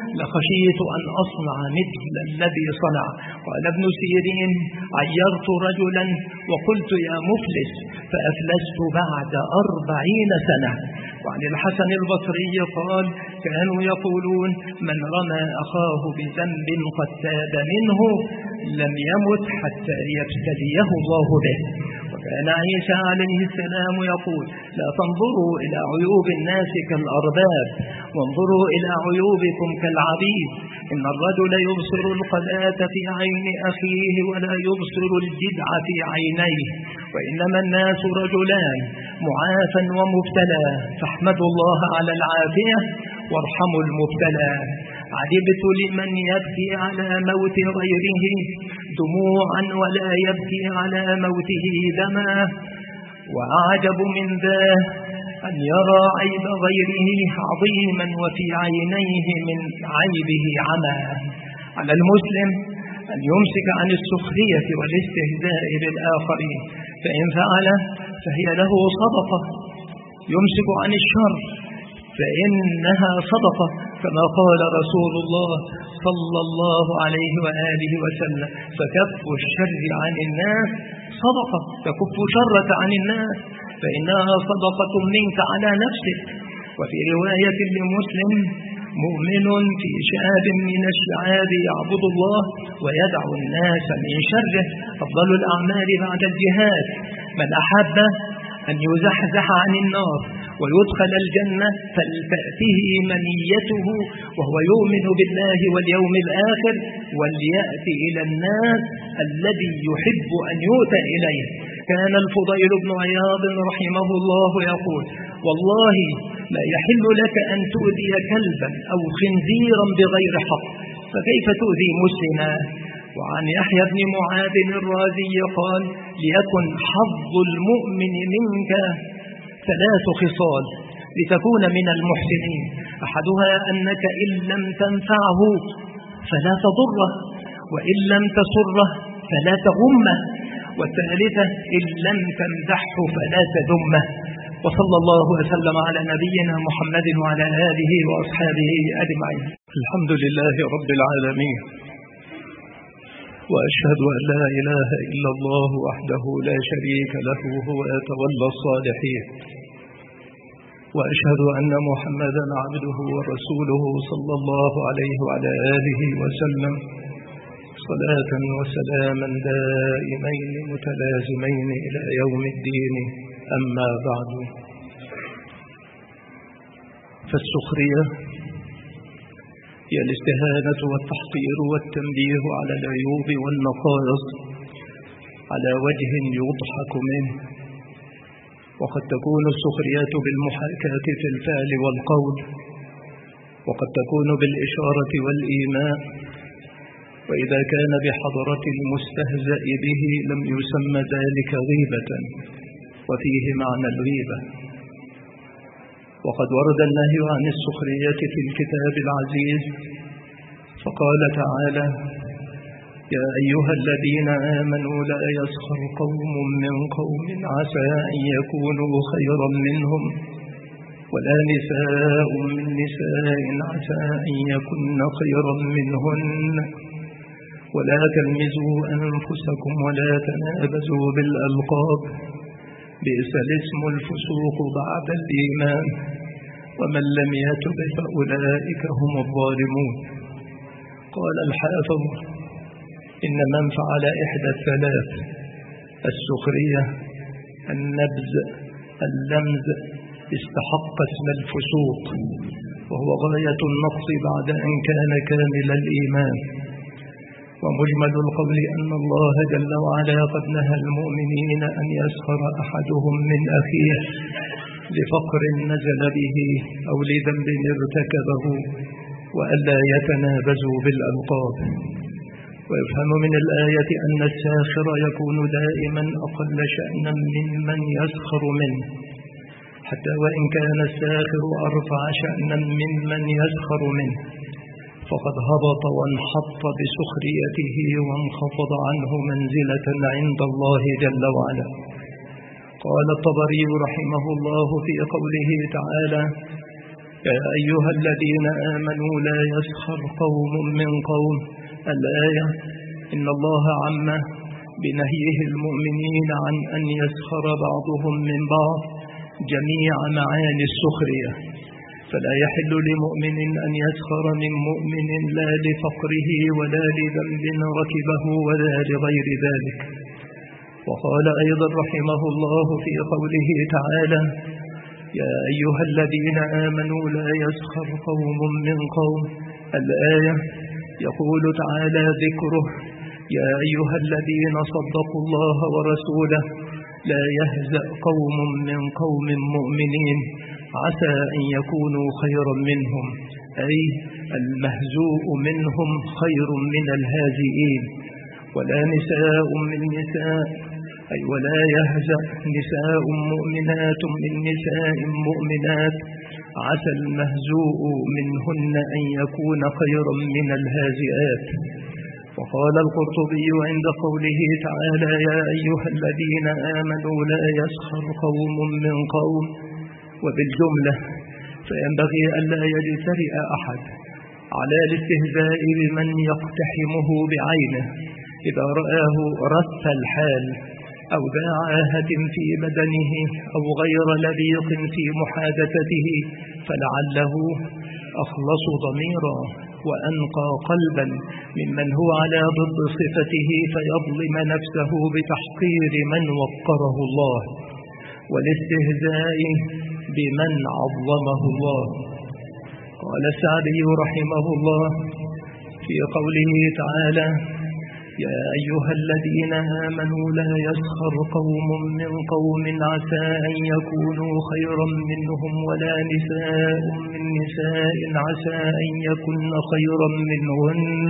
لخشيت أن أصنع مثل الذي صنع. قال ابن سيرين: عيرت رجلا وقلت يا مفلس فأفلست بعد 40 سنة. وعن الحسن البصري قال: كانوا يقولون: من رمى أخاه بذنب قد تاب منه لم يمت حتى يبتليه الله به. وكان عيسى عليه السلام يقول: لا تنظروا إلى عيوب الناس كالأرباب وانظروا إلى عيوبكم كالعبيد. إن الرجل يبصر القلاة في عين أخيه ولا يبصر الجدع في عينيه. وإنما الناس رجلان: معافى ومبتلى، فاحمدوا الله على العافية وارحموا المبتلى. عجبت لمن يبكي على موت غيره دموعا ولا يبكي على موته دما، وأعجب من ذا أن يرى عيب غيره عظيما وفي عينيه من عيبه عمى. على المسلم أن يمسك عن السخرية والاستهزاء بالآخرين، فإن فعل فهي له صدقة. يمسك عن الشر فإنها صدقة، كما قال رسول الله صلى الله عليه وآله وسلم: فكف الشر عن الناس صدقة، تكف شرك عن الناس فإنها صدقة منك على نفسك. وفي رواية لمسلم: مؤمن في شعاب من الشعاب يعبد الله ويدعو الناس من شره أفضل الأعمال بعد الجهاد. من أحب أن يزحزح عن النار ويدخل الجنة فلتأته منيته وهو يؤمن بالله واليوم الآخر، وليأتي إلى الناس الذي يحب أن يؤتى إليه. كان الفضيل بن عياض رحمه الله يقول: والله لا يحل لك أن تؤذي كلبا أو خنزيرا بغير حق، فكيف تؤذي مسلما؟ وعن يحيى بن معاذ الرازي قال: ليكن حظ المؤمن منك 3 خصال لتكون من المحسنين: أحدها أنك إن لم تنفعه فلا تضره، وإن لم تسره فلا تغمه، والثالثة إن لم تمدحه فلا تذمه. وصلى الله وسلم على نبينا محمد وعلى آله وأصحابه أجمعين. الحمد لله رب العالمين، وأشهد أن لا إله إلا الله وحده لا شريك له هو يتولى الصالحين، وأشهد أن محمدا عبده ورسوله صلى الله عليه وعلى آله وسلم صلاة وسلاما دائمين متلازمين إلى يوم الدين. أما بعد، فالسخرية هي الاستهانة والتحقير والتنبيه على العيوب والنقائص على وجه يضحك منه. وقد تكون السخرية بالمحاكاة في الفعل والقول، وقد تكون بالإشارة والإيماء، وإذا كان بحضرة المستهزأ به لم يسمى ذلك غيبة، وفيه معنى الغيبة. وقد ورد النهي عن السخرية في الكتاب العزيز، فقال تعالى: يا أيها الذين آمنوا لا يسخر قوم من قوم عسى أن يكونوا خيرا منهم، ولا نساء من نساء عسى أن يكن خيرا منهن، ولا تلمزوا أنفسكم ولا تنابزوا بالألقاب، بئس الاسم الفسوق بعد الإيمان، ومن لم يتب فأولئك هم الظالمون. قال الحافظ: إن من فعل إحدى الثلاث، السخرية، النبذ، اللمز، استحق اسم الفسوق، وهو غاية النقص بعد أن كان كامل الإيمان. ومجمل القول أن الله جل وعلا قد نهى المؤمنين أن يسخر أحدهم من أخيه لفقر نزل به أو لذنب ارتكبه، وألا يتنابزوا بالألقاب. ويفهم من الآية أن الساخر يكون دائما أقل شأنا ممن يسخر منه، حتى وإن كان الساخر أرفع شأنا ممن يسخر منه، فقد هبط وانحط بسخريته وانخفض عنه منزلة عند الله جل وعلا. قال الطبري رحمه الله في قوله تعالى: يا أيها الذين آمنوا لا يسخر قوم من قوم، الآية إن الله عم بنهيه المؤمنين عن أن يسخر بعضهم من بعض جميع معاني السخرية، فلا يحل لمؤمن أن يسخر من مؤمن لا لفقره ولا لذنب ركبه ولا لغير ذلك. وقال أيضا رحمه الله في قوله تعالى: يا أيها الذين آمنوا لا يسخر قوم من قوم، الآية يقول تعالى ذكره: يا أيها الذين صدقوا الله ورسوله لا يهزأ قوم من قوم مؤمنين عسى أن يكونوا خيرا منهم، أي المهزوء منهم خير من الهازئين. ولا نساء من نساء، أي ولا يهزأ نساء مؤمنات من نساء مؤمنات عسى المهزوء منهن أن يكون خيرا من الهازئات. وقال القرطبي عند قوله تعالى: يا أيها الذين آمنوا لا يسخر قوم من قوم، وبالجملة فينبغي ألا يجترئ أحد على الاستهزاء بمن يقتحمه بعينه إذا رآه رث الحال أو ذا عاهة في بدنه أو غير لبيق في محادثته، فلعله أخلص ضميرا وأنقى قلبا ممن هو على ضد صفته فيظلم نفسه بتحقير من وقره الله والاستهزاء بمن عظمه الله. قال السعدي رحمه الله في قوله تعالى: يا أيها الذين آمنوا لا يسخر قوم من قوم عسى أن يكونوا خيرا منهم ولا نساء من نساء عسى أن يكن خيرا منهن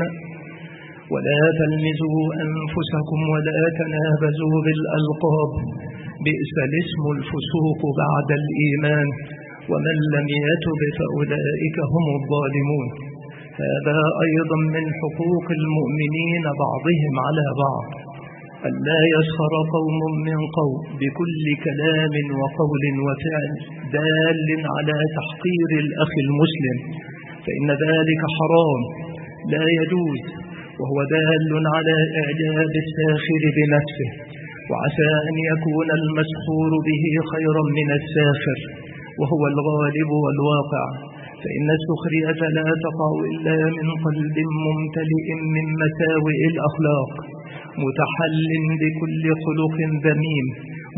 ولا تلمزوا أنفسكم ولا تنابزوا بالألقاب بئس الاسم الفسوق بعد الإيمان ومن لم يتب فأولئك هم الظالمون. هذا أيضا من حقوق المؤمنين بعضهم على بعض، ألا يسخر قوم من قوم بكل كلام وقول وفعل دال على تحقير الأخ المسلم، فإن ذلك حرام لا يجوز، وهو دال على إعجاب الساخر بنفسه، وعسى أن يكون المسخور به خيرا من الساخر، وهو الغالب والواقع، فإن السخرية لا تقع إلا من قلب ممتلئ من مساوئ الأخلاق متحل بكل خلق ذميم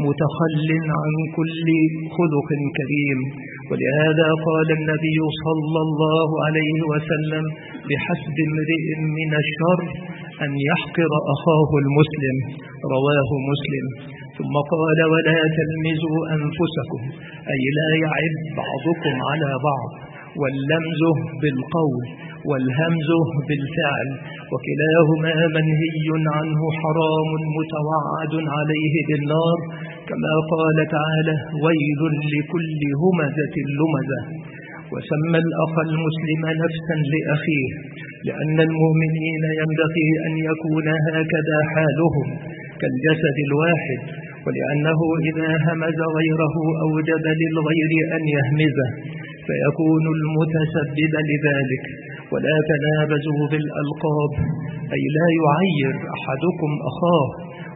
متخل عن كل خلق كريم. ولهذا قال النبي صلى الله عليه وسلم: بحسب امرئ من الشر أن يحقر أخاه المسلم، رواه مسلم. ثم قال: ولا تلمزوا أنفسكم، أي لا يعب بعضكم على بعض، واللمز بالقول والهمز بالفعل، وكلاهما منهي عنه حرام متوعد عليه بالنار، كما قال تعالى: ويل لكل همزة لمزة. وسمى الأخ المسلم نفسا لأخيه، لأن المؤمنين ينبغي أن يكون هكذا حالهم كالجسد الواحد، ولأنه إذا همز غيره أوجب للغير أن يهمزه فيكون المتسبب لذلك. ولا تنابزوا بالألقاب، أي لا يعير أحدكم أخاه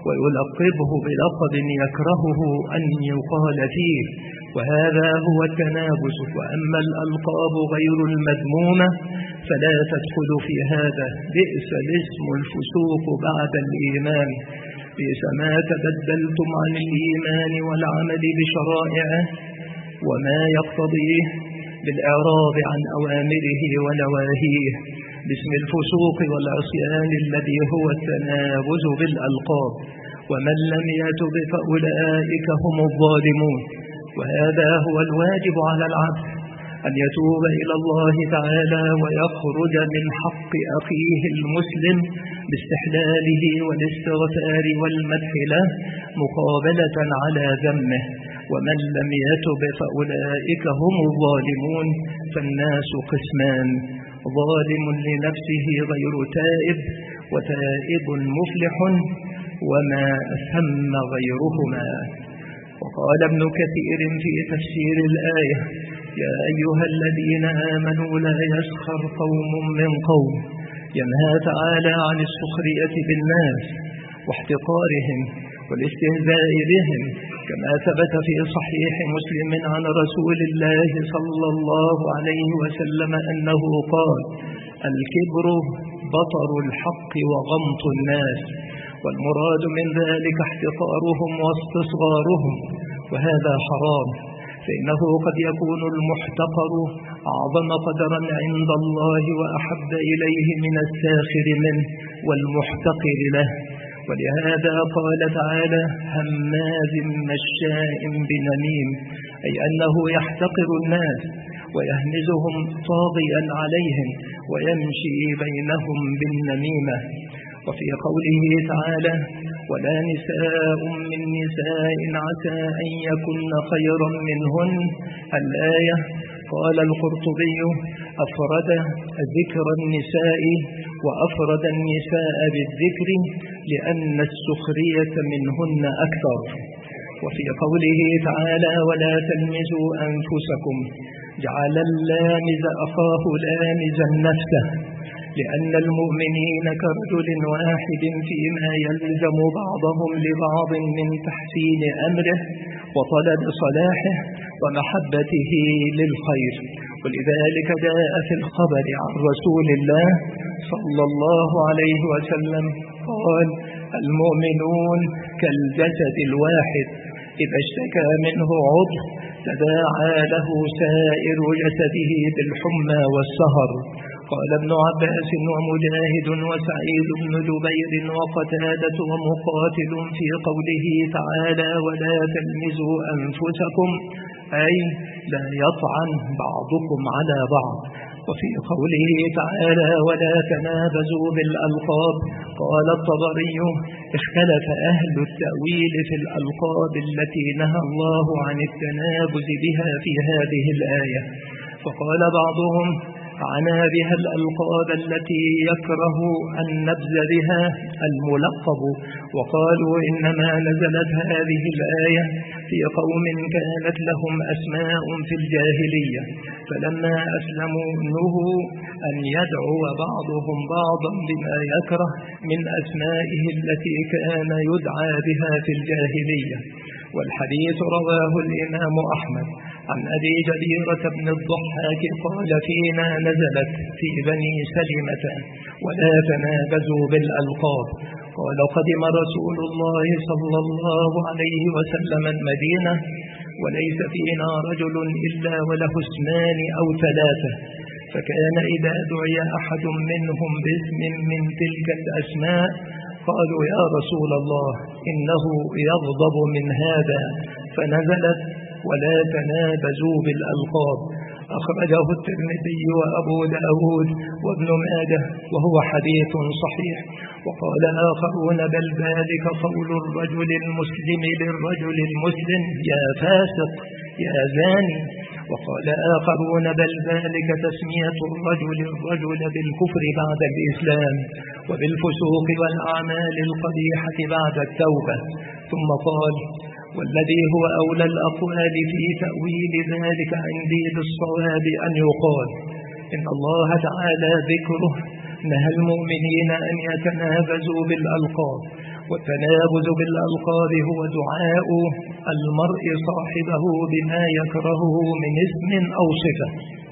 ويلقبه بلقب يكرهه أن يقال فيه، وهذا هو التنابز. وأما الألقاب غير المذمومة فلا تدخل في هذا. بئس الاسم الفسوق بعد الإيمان، بئس ما تبدلتم عن الإيمان والعمل بشرائعه وما يقتضيه بالإعراض عن أوامره ونواهيه باسم الفسوق والعصيان الذي هو التنابز بالألقاب، ومن لم يتب فأولئك هم الظالمون. وهذا هو الواجب على العبد، أن يتوب إلى الله تعالى ويخرج من حق أخيه المسلم باستحلاله والاستغفار والمدح له مقابلة على ذمه، ومن لم يتب فأولئك هم الظالمون. فالناس قسمان: ظالم لنفسه غير تائب، وتائب مفلح، وما أثم غيرهما. وقال ابن كثير في تفسير الآية: يا أيها الذين آمنوا لا يسخر قوم من قوم، ينهى تعالى عن السخرية بالناس واحتقارهم والاستهزاء بهم، كما ثبت في صحيح مسلم عن رسول الله صلى الله عليه وسلم أنه قال: الكبر بطر الحق وغمط الناس، والمراد من ذلك احتقارهم واستصغارهم، وهذا حرام، فإنه قد يكون المحتقر أعظم قدرا عند الله وأحب إليه من الساخر منه والمحتقر له. ولهذا قال تعالى هماز مشاء بنميم، أي أنه يحتقر الناس ويهمزهم طاغيا عليهم ويمشي بينهم بالنميمة. وفي قوله تعالى ولا نساء من نساء عسى أن يكن خيرا منهن الآية، قال القرطبي أفرد ذكر النساء وأفرد النساء بالذكر لأن السخرية منهن أكثر. وفي قوله تعالى ولا تلمزوا أنفسكم جعل اللامز أخاه لامزا نفسه، لأن المؤمنين كرجل واحد فيما يلزم بعضهم لبعض من تحسين أمره وطلب صلاحه ومحبته للخير. ولذلك جاء في الخبر عن رسول الله صلى الله عليه وسلم قال المؤمنون كالجسد الواحد إذا اشتكى منه عضو تداعى له سائر جسده بالحمى والسهر. قال ابن عباس ومجاهد وسعيد بن جبير وقتادة ومقاتل في قوله تعالى ولا تلمزوا أنفسكم أي لا يطعن بعضكم على بعض. وفي قوله تعالى ولا تنابزوا بالألقاب قال الطبري اختلف أهل التأويل في الألقاب التي نهى الله عن التنابز بها في هذه الآية، فقال بعضهم عنا بها الألقاب التي يكره النبذ بها الملقب، وقالوا إنما نزلت هذه الآية في قوم كانت لهم أسماء في الجاهلية فلما أسلموا نهوا أن يدعو بعضهم بعضا بما يكره من أسمائه التي كان يدعى بها في الجاهلية. والحديث رواه الإمام أحمد عن أبي جبيرة بن الضحاك قال فينا نزلت في بني سلمة ولا تنابزوا بالألقاب. قال قدم رسول الله صلى الله عليه وسلم المدينة وليس فينا رجل إلا وله اسمان أو ثلاثة، فكان إذا دعي أحد منهم باسم من تلك الأسماء قالوا يا رسول الله إنه يغضب من هذا، فنزلت ولا تنابزوا بالألقاب. أخرجه الترمذي وأبو داود وابن ماجه وهو حديث صحيح. وقال آخرون بل ذلك قول الرجل المسلم للرجل المسلم يا فاسق يا زاني. وقال آخرون بل ذلك تسمية الرجل بالكفر بعد الإسلام وبالفسوق والأعمال القبيحة بعد التوبة. ثم قال والذي هو أولى الأقوال في تأويل ذلك عندي بالصواب أن يقال إن الله تعالى ذكره نهى المؤمنين أن يتنابزوا بالألقاب، والتنابز بالألقاب هو دعاء المرء صاحبه بما يكرهه من اسم أو صفة،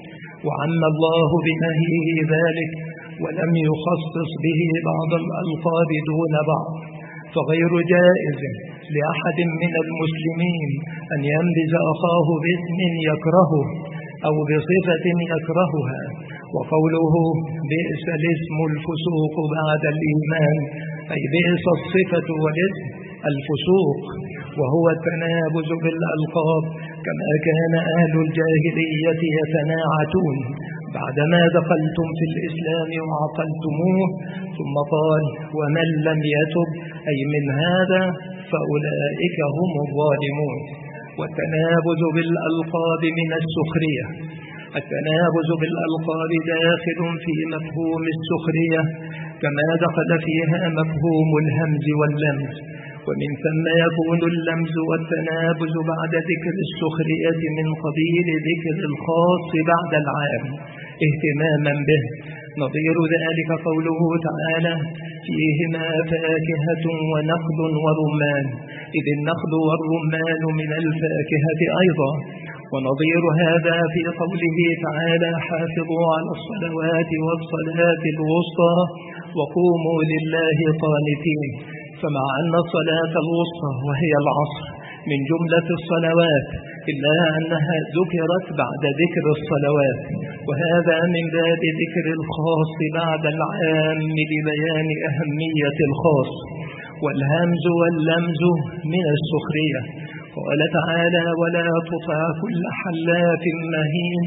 وعم الله بنهيه ذلك ولم يخصص به بعض الألقاب دون بعض، فغير جائز لأحد من المسلمين أن ينبذ أخاه باسم يكرهه أو بصفة يكرهها. وقوله بئس الاسم الفسوق بعد الإيمان أي بئس الصفة والاسم الفسوق، وهو التنابز بالألقاب كما كان أهل الجاهلية يتناعتون بعدما دخلتم في الإسلام وعقلتموه. ثم قال ومن لم يتب أي من هذا فأولئك هم الظالمون. والتنابز بالألقاب من السخرية. التنابز بالألقاب داخل في مفهوم السخرية كما دخل فيها مفهوم الهمز واللمز، ومن ثم يكون اللمز والتنابز بعد ذكر السخرية من قبيل ذكر الخاص بعد العام اهتماما به. نظير ذلك قوله تعالى فيهما فاكهة ونخل ورمان، إذ النخل والرمان من الفاكهة أيضا. ونظير هذا في قوله تعالى حافظوا على الصلوات والصلاة الوسطى وقوموا لله قانتين، فمع أن الصلاة الوسطى وهي العصر من جملة الصلوات إلا أنها ذكرت بعد ذكر الصلوات، وهذا من باب ذكر الخاص بعد العام لبيان أهمية الخاص. والهمز واللمز من السخرية. قال تعالى: ولا تطع كل حلاف مهين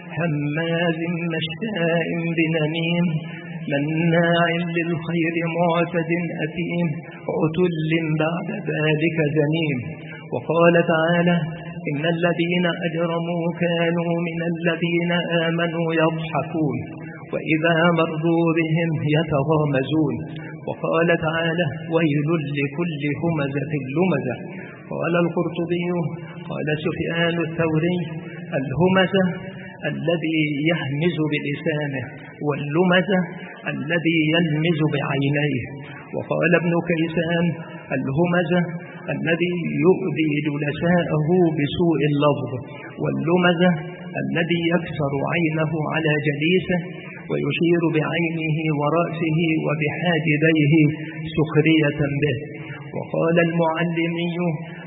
هماز مشاء بنميم مناع للخير معتد أثيم عتل بعد ذلك زنيم. وقال تعالى: إن الذين أجرموا كانوا من الذين آمنوا يضحكون وإذا مروا بهم يتغامزون. وقال تعالى: ويل لكل همزة لمزة. قال القرطبي: قال سفيان الثوري: الهمزة الذي يهمز بلسانه، واللمزة الذي يلمز بعينيه. وقال ابن كيسان: الهمزة الذي يؤذي جلساءه بسوء اللفظ، واللمزة الذي يكسر عينه على جليسه ويشير بعينه ورأسه وبحاجبيه سخرية به. وقال المعلمي: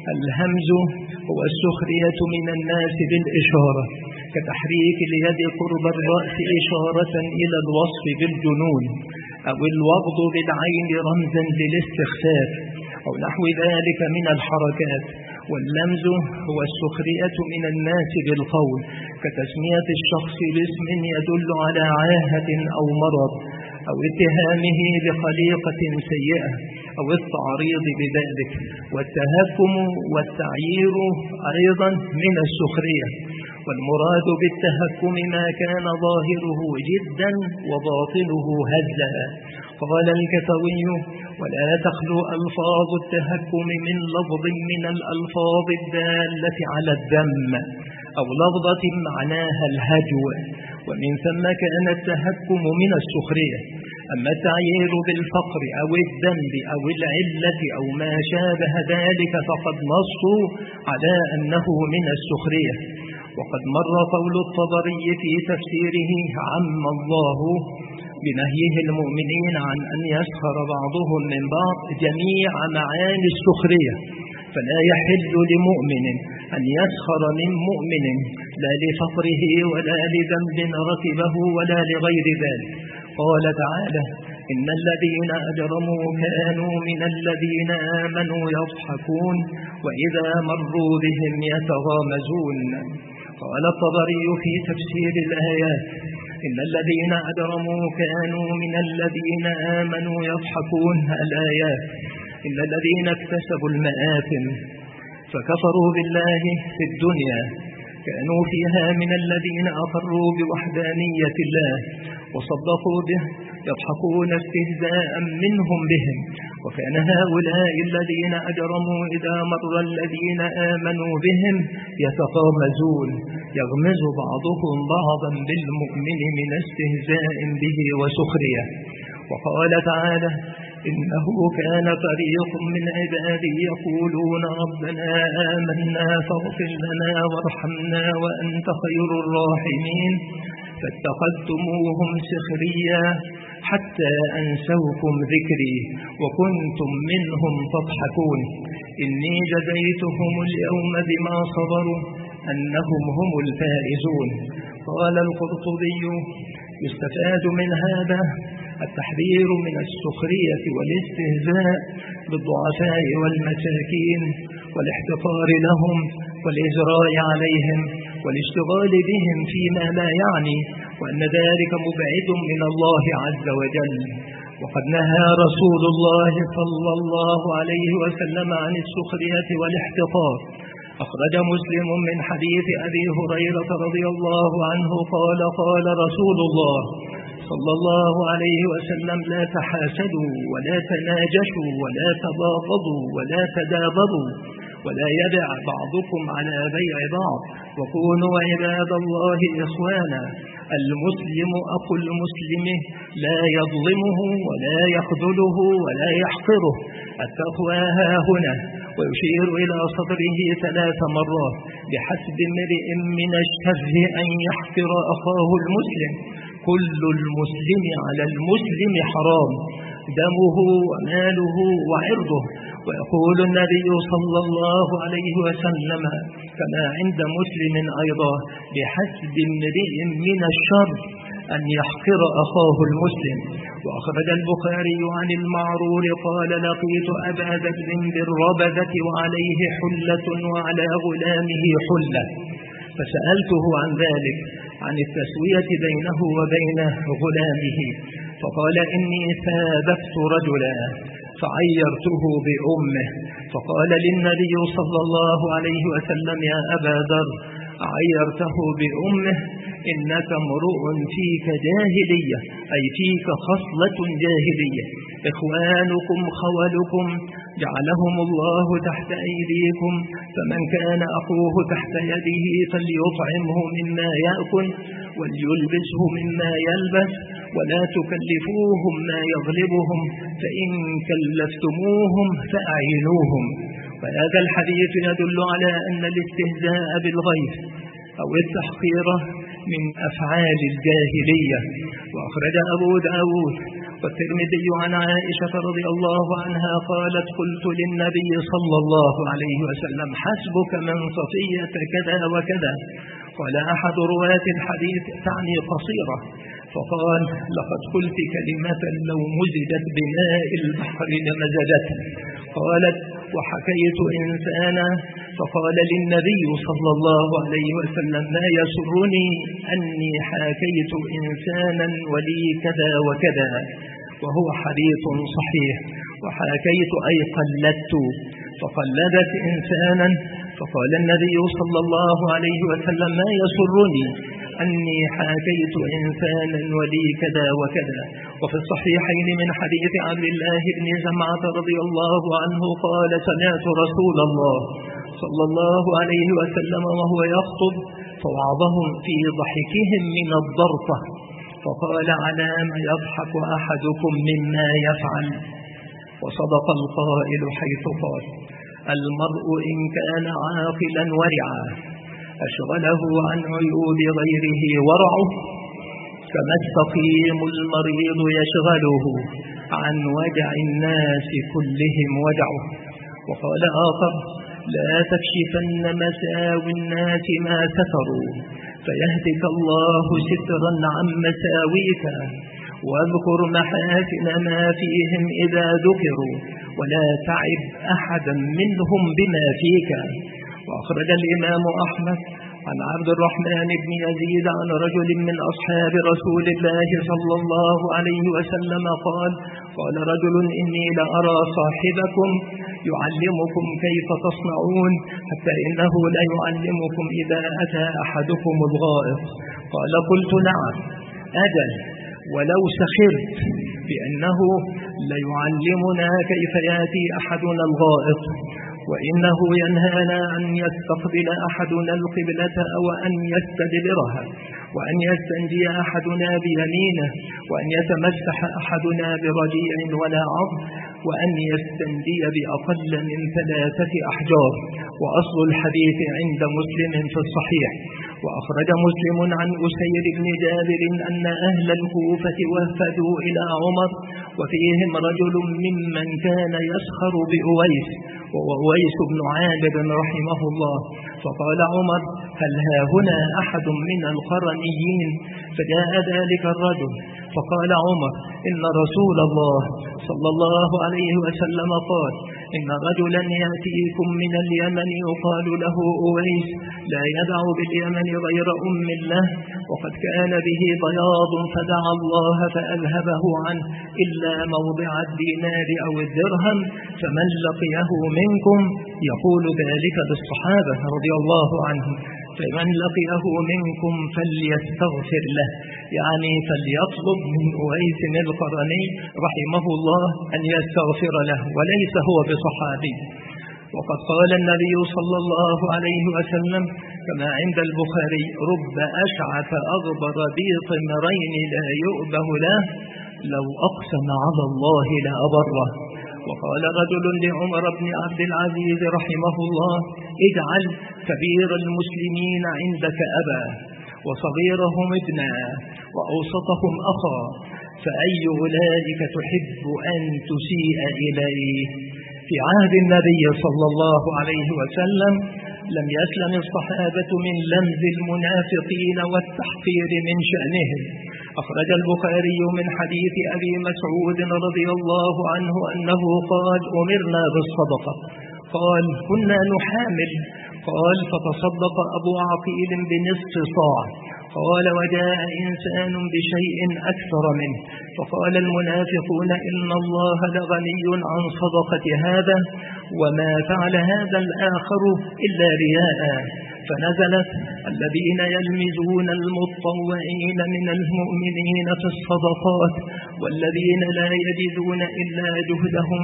الهمز هو السخرية من الناس بالإشارة، كتحريك اليد قرب الرأس إشارة إلى الوصف بالجنون، أو الوغض بالعين رمزا للاستخفاف، أو نحو ذلك من الحركات. واللمز هو السخرية من الناس بالقول، كتسمية الشخص باسم يدل على عاهة أو مرض، أو اتهامه بخليقة سيئة، أو التعريض بذلك. والتهكم والتعيير أيضا من السخرية. والمراد بالتهكم ما كان ظاهره جدا وباطنه هزلا. قال الكتوي: ولا تخلو ألفاظ التهكم من لفظ من الألفاظ الدالة على الذم، أو لفظة معناها الهجو، ومن ثم كان التهكم من السخرية. أما التعيير بالفقر أو الذنب أو العلة أو ما شابه ذلك فقد نصوا على أنه من السخرية. وقد مر قول الطبري في تفسيره: عم الله بنهيه المؤمنين عن أن يسخر بعضهم من بعض جميع معاني السخرية، فلا يحل لمؤمن أن يسخر من مؤمن، لا لفقره ولا لذنب ركبه ولا لغير ذلك. قال تعالى: إن الذين أجرموا كانوا من الذين آمنوا يضحكون وإذا مروا بهم يتغامزون. قال الطبري في تفسير الآيات: إن الذين أجرموا كانوا من الذين آمنوا يضحكون. الآيات: إن الذين اكتسبوا المآثم فكفروا بالله في الدنيا كانوا فيها من الذين أقروا بوحدانية الله وصدقوا به يضحكون استهزاء منهم بهم. وكان هؤلاء الذين أجرموا إذا مر الذين آمنوا بهم يتغامزون، يغمز بعضهم بعضا بالمؤمن من استهزاء به وسخرية. وقال تعالى: إنه كان فريق من عبادي يقولون ربنا آمنا فاغفر لنا وارحمنا وأنت خير الراحمين فاتخذتموهم سخريا حتى أنسوكم ذكري وكنتم منهم تضحكون إني جزيتهم اليوم بما صبروا أنهم هم الفائزون. قال القرطبي: يستفاد من هذا التحذير من السخرية والاستهزاء بالضعفاء والمساكين والاحتقار لهم والإجراء عليهم والاشتغال بهم فيما لا يعني، وأن ذلك مبعد من الله عز وجل. وقد نهى رسول الله صلى الله عليه وسلم عن السخرية والاحتقار. أخرج مسلم من حديث أبي هريرة رضي الله عنه قال: قال رسول الله صلى الله عليه وسلم: لا تحاسدوا ولا تناجشوا ولا تباغضوا ولا تدابروا ولا يبع بعضكم على بيع بعض وكونوا عباد الله إخوانا. المسلم أخو المسلم لا يظلمه ولا يخذله ولا يحقره. التقوى ها هنا، ويشير إلى صدره 3 مرات: بحسب امرئ من الشر أن يحقر أخاه المسلم، كل المسلم على المسلم حرام، دمه وماله وعرضه. ويقول النبي صلى الله عليه وسلم كما عند مسلم أيضا: بحسب امرئ من الشر أن يحقر أخاه المسلم. وأخرج البخاري عن المعرور قال: لقيت أبا ذر بالربذة وعليه حلة وعلى غلامه حلة، فسألته عن ذلك، عن التسوية بينه وبين غلامه، فقال: إني سابقت رجلا فعيرته بأمه، فقال للنبي صلى الله عليه وسلم: يا أبا ذر، عيرته بأمه؟ إنك امرؤ فيك جاهلية، أي فيك خصلة جاهلية. إخوانكم خولكم جعلهم الله تحت أيديكم، فمن كان أخوه تحت يده فليطعمه مما يأكل وليلبسه مما يلبس، ولا تكلفوهم ما يغلبهم، فإن كلفتموهم فأعينوهم. وهذا الحديث يدل على أن الاستهزاء بالغيث أو التحقير من أفعال الجاهلية. وأخرج أبو داود والترمذي عن عائشة رضي الله عنها قالت: قلت للنبي صلى الله عليه وسلم: حسبك من صفية كذا وكذا. قال أحد رواة الحديث: تعني قصيرة. فقال: لقد قلت كلمة لو مزجت بماء البحر لمزجته. قالت: وحكيت إنسانا، فقال للنبي صلى الله عليه وسلم: ما يسرني أني حكيت إنسانا ولي كذا وكذا، وهو حديث صحيح. وحكيت أي قلدت، فقلدت إنسانا، فقال النبي صلى الله عليه وسلم: ما يسرني أني حكيت إنسانا ولي كذا وكذا. وفي الصحيحين من حديث عبد الله بن زمعة رضي الله عنه قال: سمعت رسول الله صلى الله عليه وسلم وهو يخطب فوعظهم في ضحكهم من الضرطة، فقال: على ما يضحك أحدكم مما يفعل. وصدق القائل حيث قال: المرء إن كان عاقلا ورعا أشغله عن عيوب غيره ورعه، كما السقيم المريض يشغله عن وجع الناس كلهم وجعه. وقال آخر: لا تكشفن مساوي الناس ما ستروا، فيهدك الله سترا عن مساويك، واذكر محاسن ما فيهم إذا ذكروا، ولا تعب أحدا منهم بما فيك. وأخرج الإمام أحمد عن عبد الرحمن بن يزيد عن رجل من أصحاب رسول الله صلى الله عليه وسلم قال: قال رجل: إني لأرى صاحبكم يعلمكم كيف تصنعون، حتى إنه لا يعلمكم إذا أتى أحدكم الغائط. قال: قلت: نعم أجل، ولو سخرت بأنه ليعلمنا كيف يأتي أحدنا الغائط، وإنه ينهانا أن يستقبل أحدنا القبلة أو أن يستدبرها، وأن يستنجي أحدنا بيمينه، وأن يتمسح أحدنا برجيع ولا عظم، وأن يستنجي بأقل من 3 أحجار. وأصل الحديث عند مسلم في الصحيح. وأخرج مسلم عن أسير بن جابر أن أهل الكوفة وفدوا إلى عمر، وفيهم رجل ممن كان يسخر بأويس، وأويس بن عامر رحمه الله. فقال عمر: هل ها هنا أحد من القرنيين؟ فجاء ذلك الرجل، فقال عمر: إن رسول الله صلى الله عليه وسلم قال: إن رجلا يأتيكم من اليمن يقال له أويس، لا يدع باليمن غير أم له، وقد كان به بياض فدعا الله فأذهبه عنه إلا موضع الدينار أو الدرهم، فمن لقيه منكم، يقول ذلك للصحابة رضي الله عنهم، فمن لقيه منكم فليستغفر له، يعني فليطلب من أويس القرني رحمه الله أن يستغفر له، وليس هو بصحابي. وقد قال النبي صلى الله عليه وسلم كما عند البخاري: رب أشعث أغبر ذي طمرين لا يؤبه له، لو أقسم على الله لأبره. وقال رجل لعمر بن عبد العزيز رحمه الله: اجعل كبير المسلمين عندك أبا، وصغيرهم ابنا، وأوسطهم أخا، فأي أولئك تحب أن تسيء إليه؟ في عهد النبي صلى الله عليه وسلم لم يسلم الصحابة من لمز المنافقين والتحقير من شأنهم، أخرج البخاري من حديث أبي مسعود رضي الله عنه أنه قال: أمرنا بالصدقة. قال: كنا نحامل. قال: فتصدق أبو عقيل بنصف صاع. قال: وجاء إنسان بشيء أكثر منه، فقال المنافقون: إن الله لغني عن صدقة هذا، وما فعل هذا الآخر إلا رياء. فنزلت: الذين يلمزون المتطوعين من المؤمنين في الصدقات والذين لا يجدون إلا جهدهم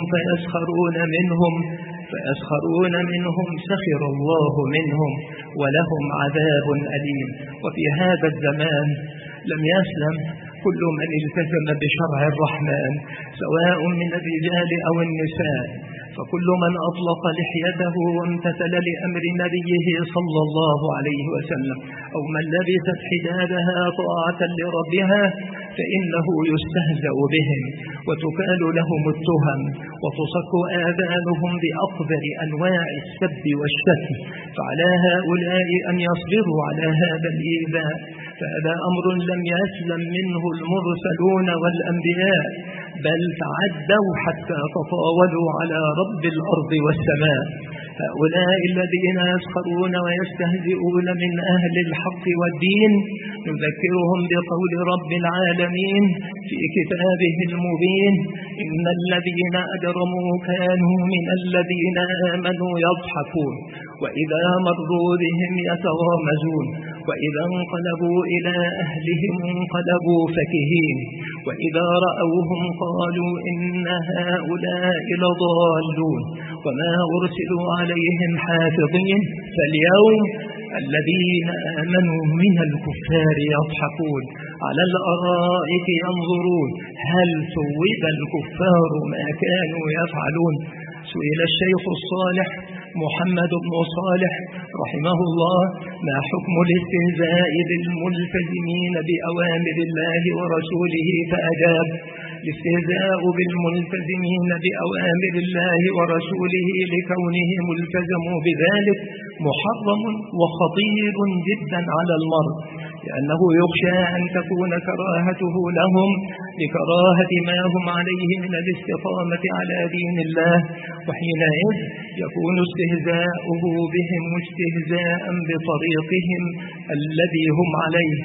فيسخرون منهم سخر الله منهم ولهم عذاب أليم. وفي هذا الزمان لم يسلم كل من التزم بشرع الرحمن سواء من الرجال أو النساء، فكل من أطلق لحيته وامتثل لأمر نبيه صلى الله عليه وسلم أو من لبست حجابها طاعة لربها فإنه يستهزأ بهم وتكال لهم التهم وتصك آذانهم بأقذر أنواع السب والشتم، فعلى هؤلاء أن يصبروا على هذا الإيذاء، فهذا أمر لم يسلم منه المرسلون والأنبياء، بل تعدوا حتى تطاولوا على رب الأرض والسماء. هؤلاء الذين يسخرون ويستهزئون من أهل الحق والدين نذكرهم بقول رب العالمين في كتابه المبين: إن الذين أجرموا كانوا من الذين آمنوا يضحكون وإذا مروا بهم يتغامزون وإذا انقلبوا إلى أهلهم انقلبوا فكهين وإذا رأوهم قالوا إن هؤلاء لضالون وما أرسلوا عليهم حافظين. فاليوم الذين آمنوا من الكفار يضحكون على الأرائك ينظرون هل ثوب الكفار ما كانوا يفعلون. سئل الشيخ الصالح محمد بن صالح رحمه الله: ما حكم الاستهزاء بالملتزمين بأوامر الله ورسوله؟ فأجاب: الاستهزاء بالملتزمين بأوامر الله ورسوله لكونهم التزموا بذلك محرم وخطير جدا على المرء، لأنه يخشى أن تكون كراهته لهم لكراهة ما هم عليه من الاستقامة على دين الله، وحينئذ يكون استهزاؤه بهم استهزاء بطريقهم الذي هم عليه،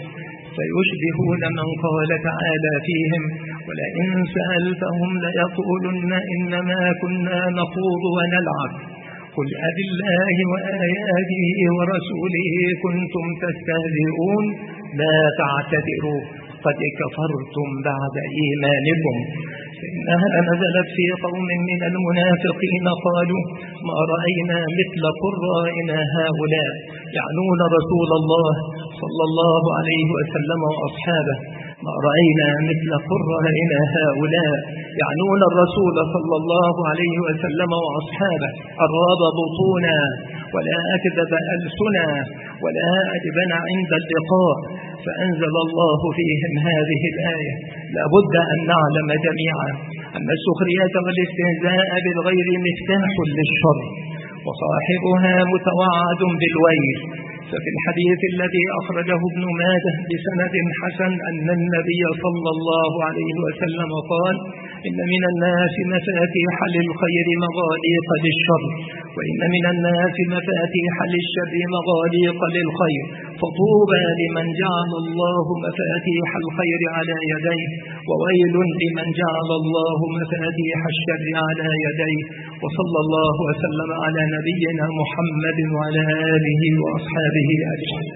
فيشبهون من قال تعالى فيهم: ولئن سألتهم ليقولن إنما كنا نخوض ونلعب قل أبالله وآياته ورسوله كنتم تستهزئون لا تعتذروا قد كفرتم بعد إيمانكم. إنها نزلت في قوم من المنافقين قالوا: ما رأينا مثل قرائنا هؤلاء، يعنون رسول الله صلى الله عليه وسلم وأصحابه. ما رأينا مثل قرائنا هؤلاء، يعنون الرسول صلى الله عليه وسلم وأصحابه، أراب بطونا ولا أكذب ألسنا ولا أجبن عند اللقاء. فأنزل الله فيهم هذه الآية: لابد أن نعلم جميعا أن السخرية والاستهزاء بالغير مفتاح للشر وصاحبها متوعد بالويل. ففي الحديث الذي أخرجه ابن ماجه بسند حسن أن النبي صلى الله عليه وسلم قال: إن من الناس مفاتيح للخير مغاليق للشر، وإن من الناس مفاتيح للشر مغاليق للخير، فطوبى لمن جعل الله مفاتيح الخير على يديه، وويل لمن جعل الله مفاتيح الشر على يديه. وصلى الله وسلم على نبينا محمد وعلى آله وأصحابه أجمعين.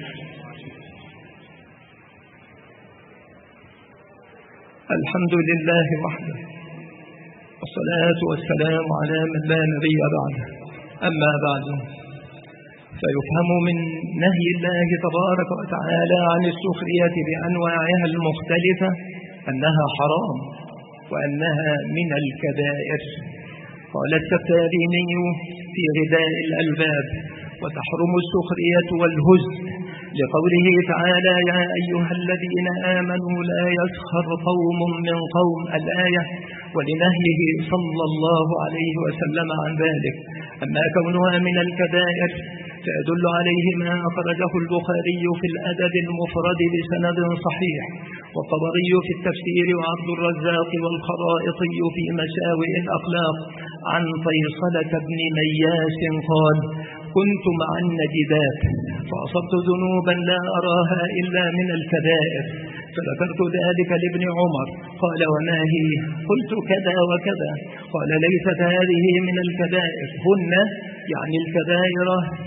الحمد لله وحده، والصلاة والسلام على من لا نبي بعده. أما بعد، فيفهم من نهي الله تبارك وتعالى عن السخرية بأنواعها المختلفة أنها حرام وأنها من الكبائر. قال السفاريني في غذاء الألباب: وتحرم السخرية والهزء لقوله تعالى: يا أيها الذين آمنوا لا يسخر قوم من قوم، الآية، ولنهيه صلى الله عليه وسلم عن ذلك. أما كونها من الكبائر فيدل عليه ما أخرجه البخاري في الأدب المفرد بسند صحيح، والطبري في التفسير، وعبد الرزاق والخرائطي في مساوئ الأخلاق عن فيصلة بن مياس قال: كنت مع النجدات فأصبت ذنوبا لا أراها إلا من الكبائر، فذكرت ذلك لابن عمر، قال: وما هي؟ قلت: كذا وكذا. قال: ليست هذه من الكبائر، هن يعني الكبائر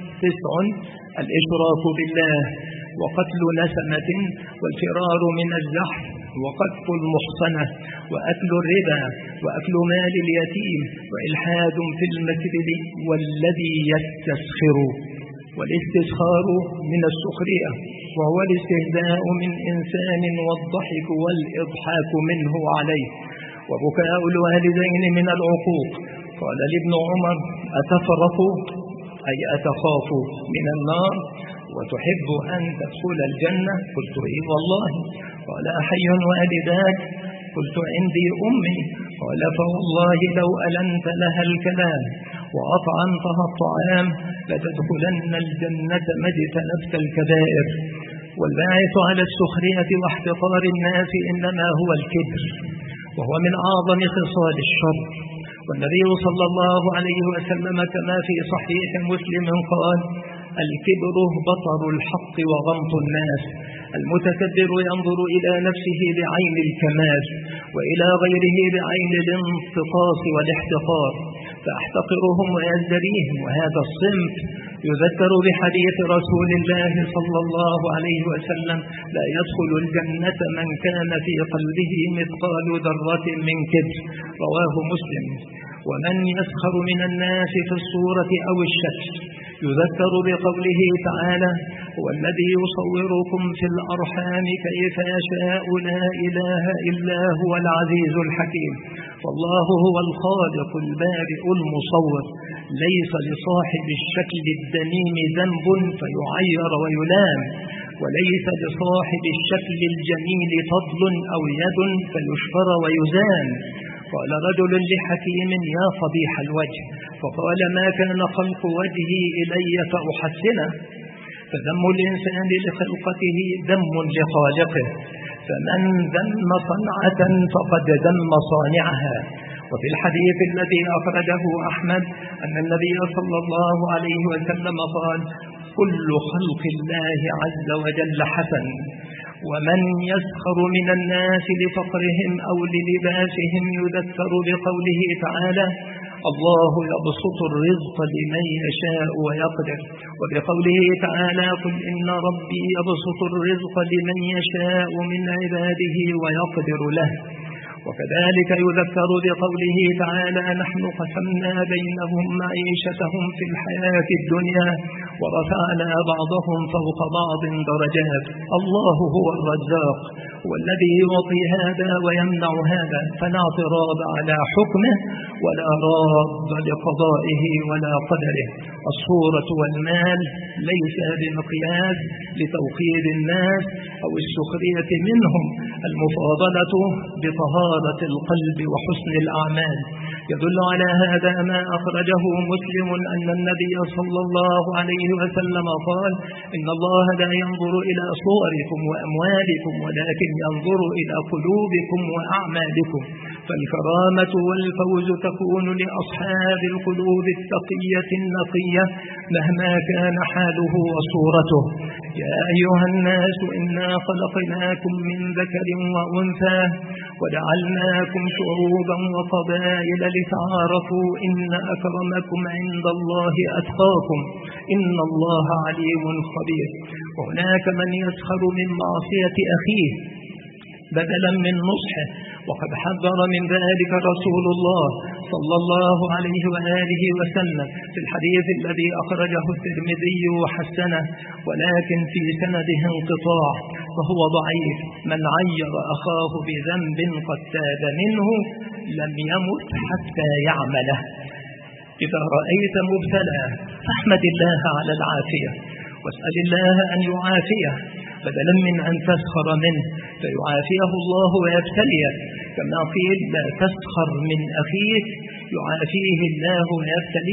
9: الإشراك بالله، وقتل نسمة، والفرار من الزحف، وقذف المحصنة، وأكل الربا، وأكل مال اليتيم، وإلحاد في المسجد، والذي يستسخر. والاستسخار من السخرية، وهو الاستهزاء من إنسان والضحك والإضحاك منه عليه، وبكاء الوالدين من العقوق. قال لابن عمر: أتفرق أي أتخاف من النار وتحب أن تدخل الجنة؟ قلت: إيه والله. قال: أحي والداك؟ قلت: عندي أمي. قال: فوالله لو ألنت لها الكلام وأطعمتها الطعام لتدخلن الجنة ما اجتنبت الكبائر. والباعث على السخرية واحتقار الناس إنما هو الكبر، وهو من أعظم خصال الشر. والنبي صلى الله عليه وسلم كما في صحيح مسلم قال: الكبر بطر الحق وغمط الناس. المتكبر ينظر إلى نفسه بعين الكمال، وإلى غيره بعين الانتقاص والاحتقار، فاحتقرهم ويزدريهم. وهذا الصنف يذكر بحديث رسول الله صلى الله عليه وسلم: لا يدخل الجنة من كان في قلبه مثقال ذرة من كبر، رواه مسلم. ومن يسخر من الناس في الصورة أو الشكل يذكر بقوله تعالى: هو الذي يصوركم في الأرحام كيف يشاء لا إله إلا هو العزيز الحكيم. والله هو الخالق البارئ المصور، ليس لصاحب الشكل الدميم ذنب فيعير ويلام، وليس لصاحب الشكل الجميل فضل أو يد فيشفر ويزان. قال رجل لحكيم: يا قبيح الوجه. فقال: ما كان خلق وجهي إلي فأحسنه. فذم الإنسان لخلقته ذم لخالقه، فمن ذم صنعة فقد ذم صانعها. وفي الحديث الذي أخرجه أحمد أن النبي صلى الله عليه وسلم قال: كل خلق الله عز وجل حسن. ومن يسخر من الناس لفقرهم أو للباسهم يذكر بقوله تعالى: الله يبسط الرزق لمن يشاء ويقدر. وبقوله تعالى: قل إن ربي يبسط الرزق لمن يشاء من عباده ويقدر له. وكذلك يذكر بقوله تعالى: نحن قسمنا بينهم معيشتهم في الحياة الدنيا ورفعنا بعضهم فوق بعض درجات. الله هو الرزاق، والذي يعطي هذا ويمنع هذا، فلا اعتراض على حكمه ولا راد لقضائه ولا قدره. الصورة والمال ليس بمقياس لتوقيد الناس أو السخرية منهم، المفاضلة بطهارة القلب وحسن الأعمال. يدل على هذا ما أخرجه مسلم أن النبي صلى الله عليه وسلم قال: إن الله لا ينظر إلى صوركم وأموالكم ولكن ينظر إلى قلوبكم وأعمالكم، فالكرامة والفوز تكون لأصحاب القلوب التقية النقية مهما كان حاله وصورته. يا أيها الناس إنا خلقناكم من ذكر وأنثى وجعلناكم شعوبا وقبائل لتعارفوا إن أكرمكم عند الله أتقاكم إن الله عليم خبير. وهناك من يسخر من معصية أخيه بدلا من نصحه، وقد حذر من ذلك رسول الله صلى الله عليه وآله وسلم في الحديث الذي أخرجه الترمذي وحسنه، ولكن في سنده انقطاع فهو ضعيف: من عير أخاه بذنب قد تاب منه لم يمت حتى يعمله. إذا رأيت مبتلى فاحمد الله على العافية واسأل الله أن يعافيه بدلا من أن تسخر منه فيعافيه الله ويبتليه، كما قيل: لا تسخر من أخيك يعافيه الله ويبتليك.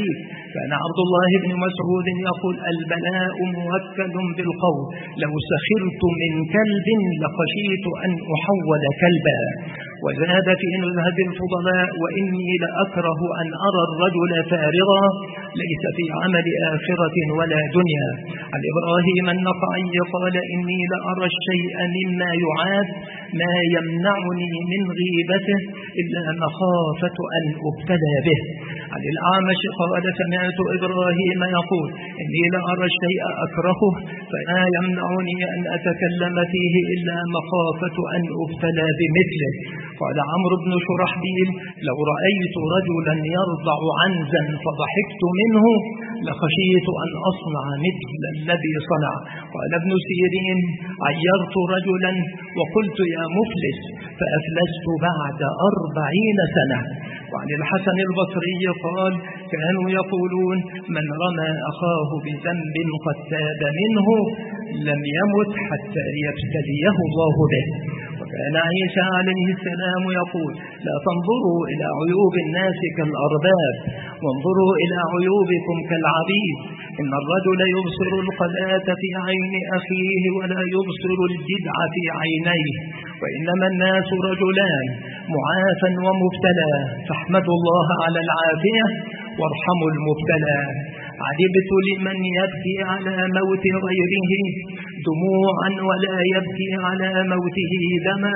كان عبد الله بن مسعود يقول: البلاء موكل بالقول، لو سخرت من كلب لخشيت أن أحول كلبا. وزاد في نزهة الفضلاء: وإني لأكره أن أرى الرجل فارغا ليس في عمل آخرة ولا دنيا. عن إبراهيم النخعي قال: إني لأرى الشيء مما يعاد ما يمنعني من غيبته إلا مخافة أن أبتلى به. عن الأعمش قال: سمعت إبراهيم يقول: إني لأرى الشيء أكرهه فلا يمنعني أن أتكلم فيه إلا مخافة أن أبتلى بمثله. قال عمرو بن شرحبيل: لو رأيت رجلا يرضع عنزا فضحكت منه لخشيت أن أصنع مثل الذي صنع. قال ابن سيرين: عيرت رجلا وقلت: يا مفلس، فأفلست بعد 40 سنة. وعن الحسن البصري قال: كانوا يقولون: من رمى أخاه بذنب قد تاب منه لم يمت حتى يبتليه الله به. وكان عيسى عليه السلام يقول: لا تنظروا إلى عيوب الناس كالأرباب، وانظروا إلى عيوبكم كالعبيد. إن الرجل يبصر القلاة في عين أخيه ولا يبصر الجدع في عينيه، وإنما الناس رجلان، معافى ومبتلى، فاحمدوا الله على العافية وارحموا المبتلى. عجبت لمن يبكي على موت غيره دموعا ولا يبكي على موته دما،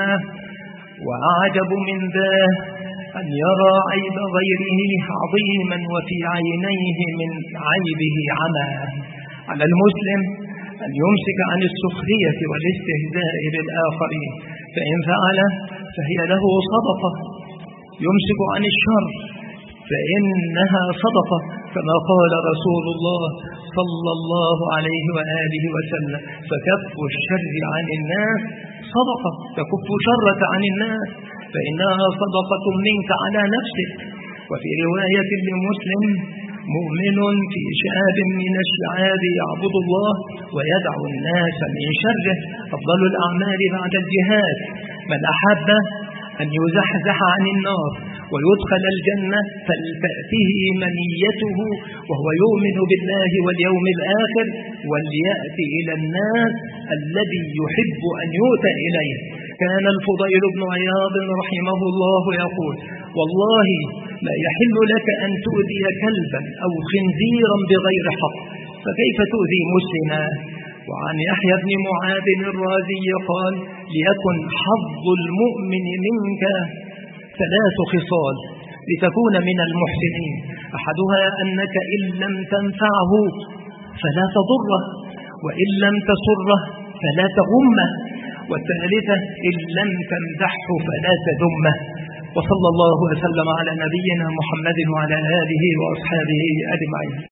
وأعجب من ذا أن يرى عيب غيره عظيما وفي عينيه من عيبه عمى. على المسلم أن يمسك عن السخرية والاستهزاء بالآخرين، فإن فعل فهي له صدقة. يمسك عن الشر فإنها صدقة، كما قال رسول الله صلى الله عليه وآله وسلم: فكف الشر عن الناس صدقة، تكف شرك عن الناس فإنها صدقة منك على نفسك. وفي رواية لمسلم: مؤمن في شعاب من الشعاب يعبد الله ويدعو الناس من شره، أفضل الأعمال بعد الجهاد. من أحب أن يزحزح عن النار ويدخل الجنة فلتأته منيته وهو يؤمن بالله واليوم الآخر، وليأتي إلى الناس الذي يحب أن يؤتى إليه. كان الفضيل بن عياض رحمه الله يقول: والله ما يحل لك أن تؤذي كلبا أو خنزيرا بغير حق، فكيف تؤذي مسلما؟ وعن يحيى بن معاذ الرازي قال: ليكن حظ المؤمن منك 3 خصال لتكون من المحسنين: أحدها أنك إن لم تنفعه فلا تضره، وإن لم تسره فلا تغمه، والثالثة إن لم تمدحه فلا تذمه. وصلى الله وسلم على نبينا محمد وعلى آله وأصحابه أجمعين.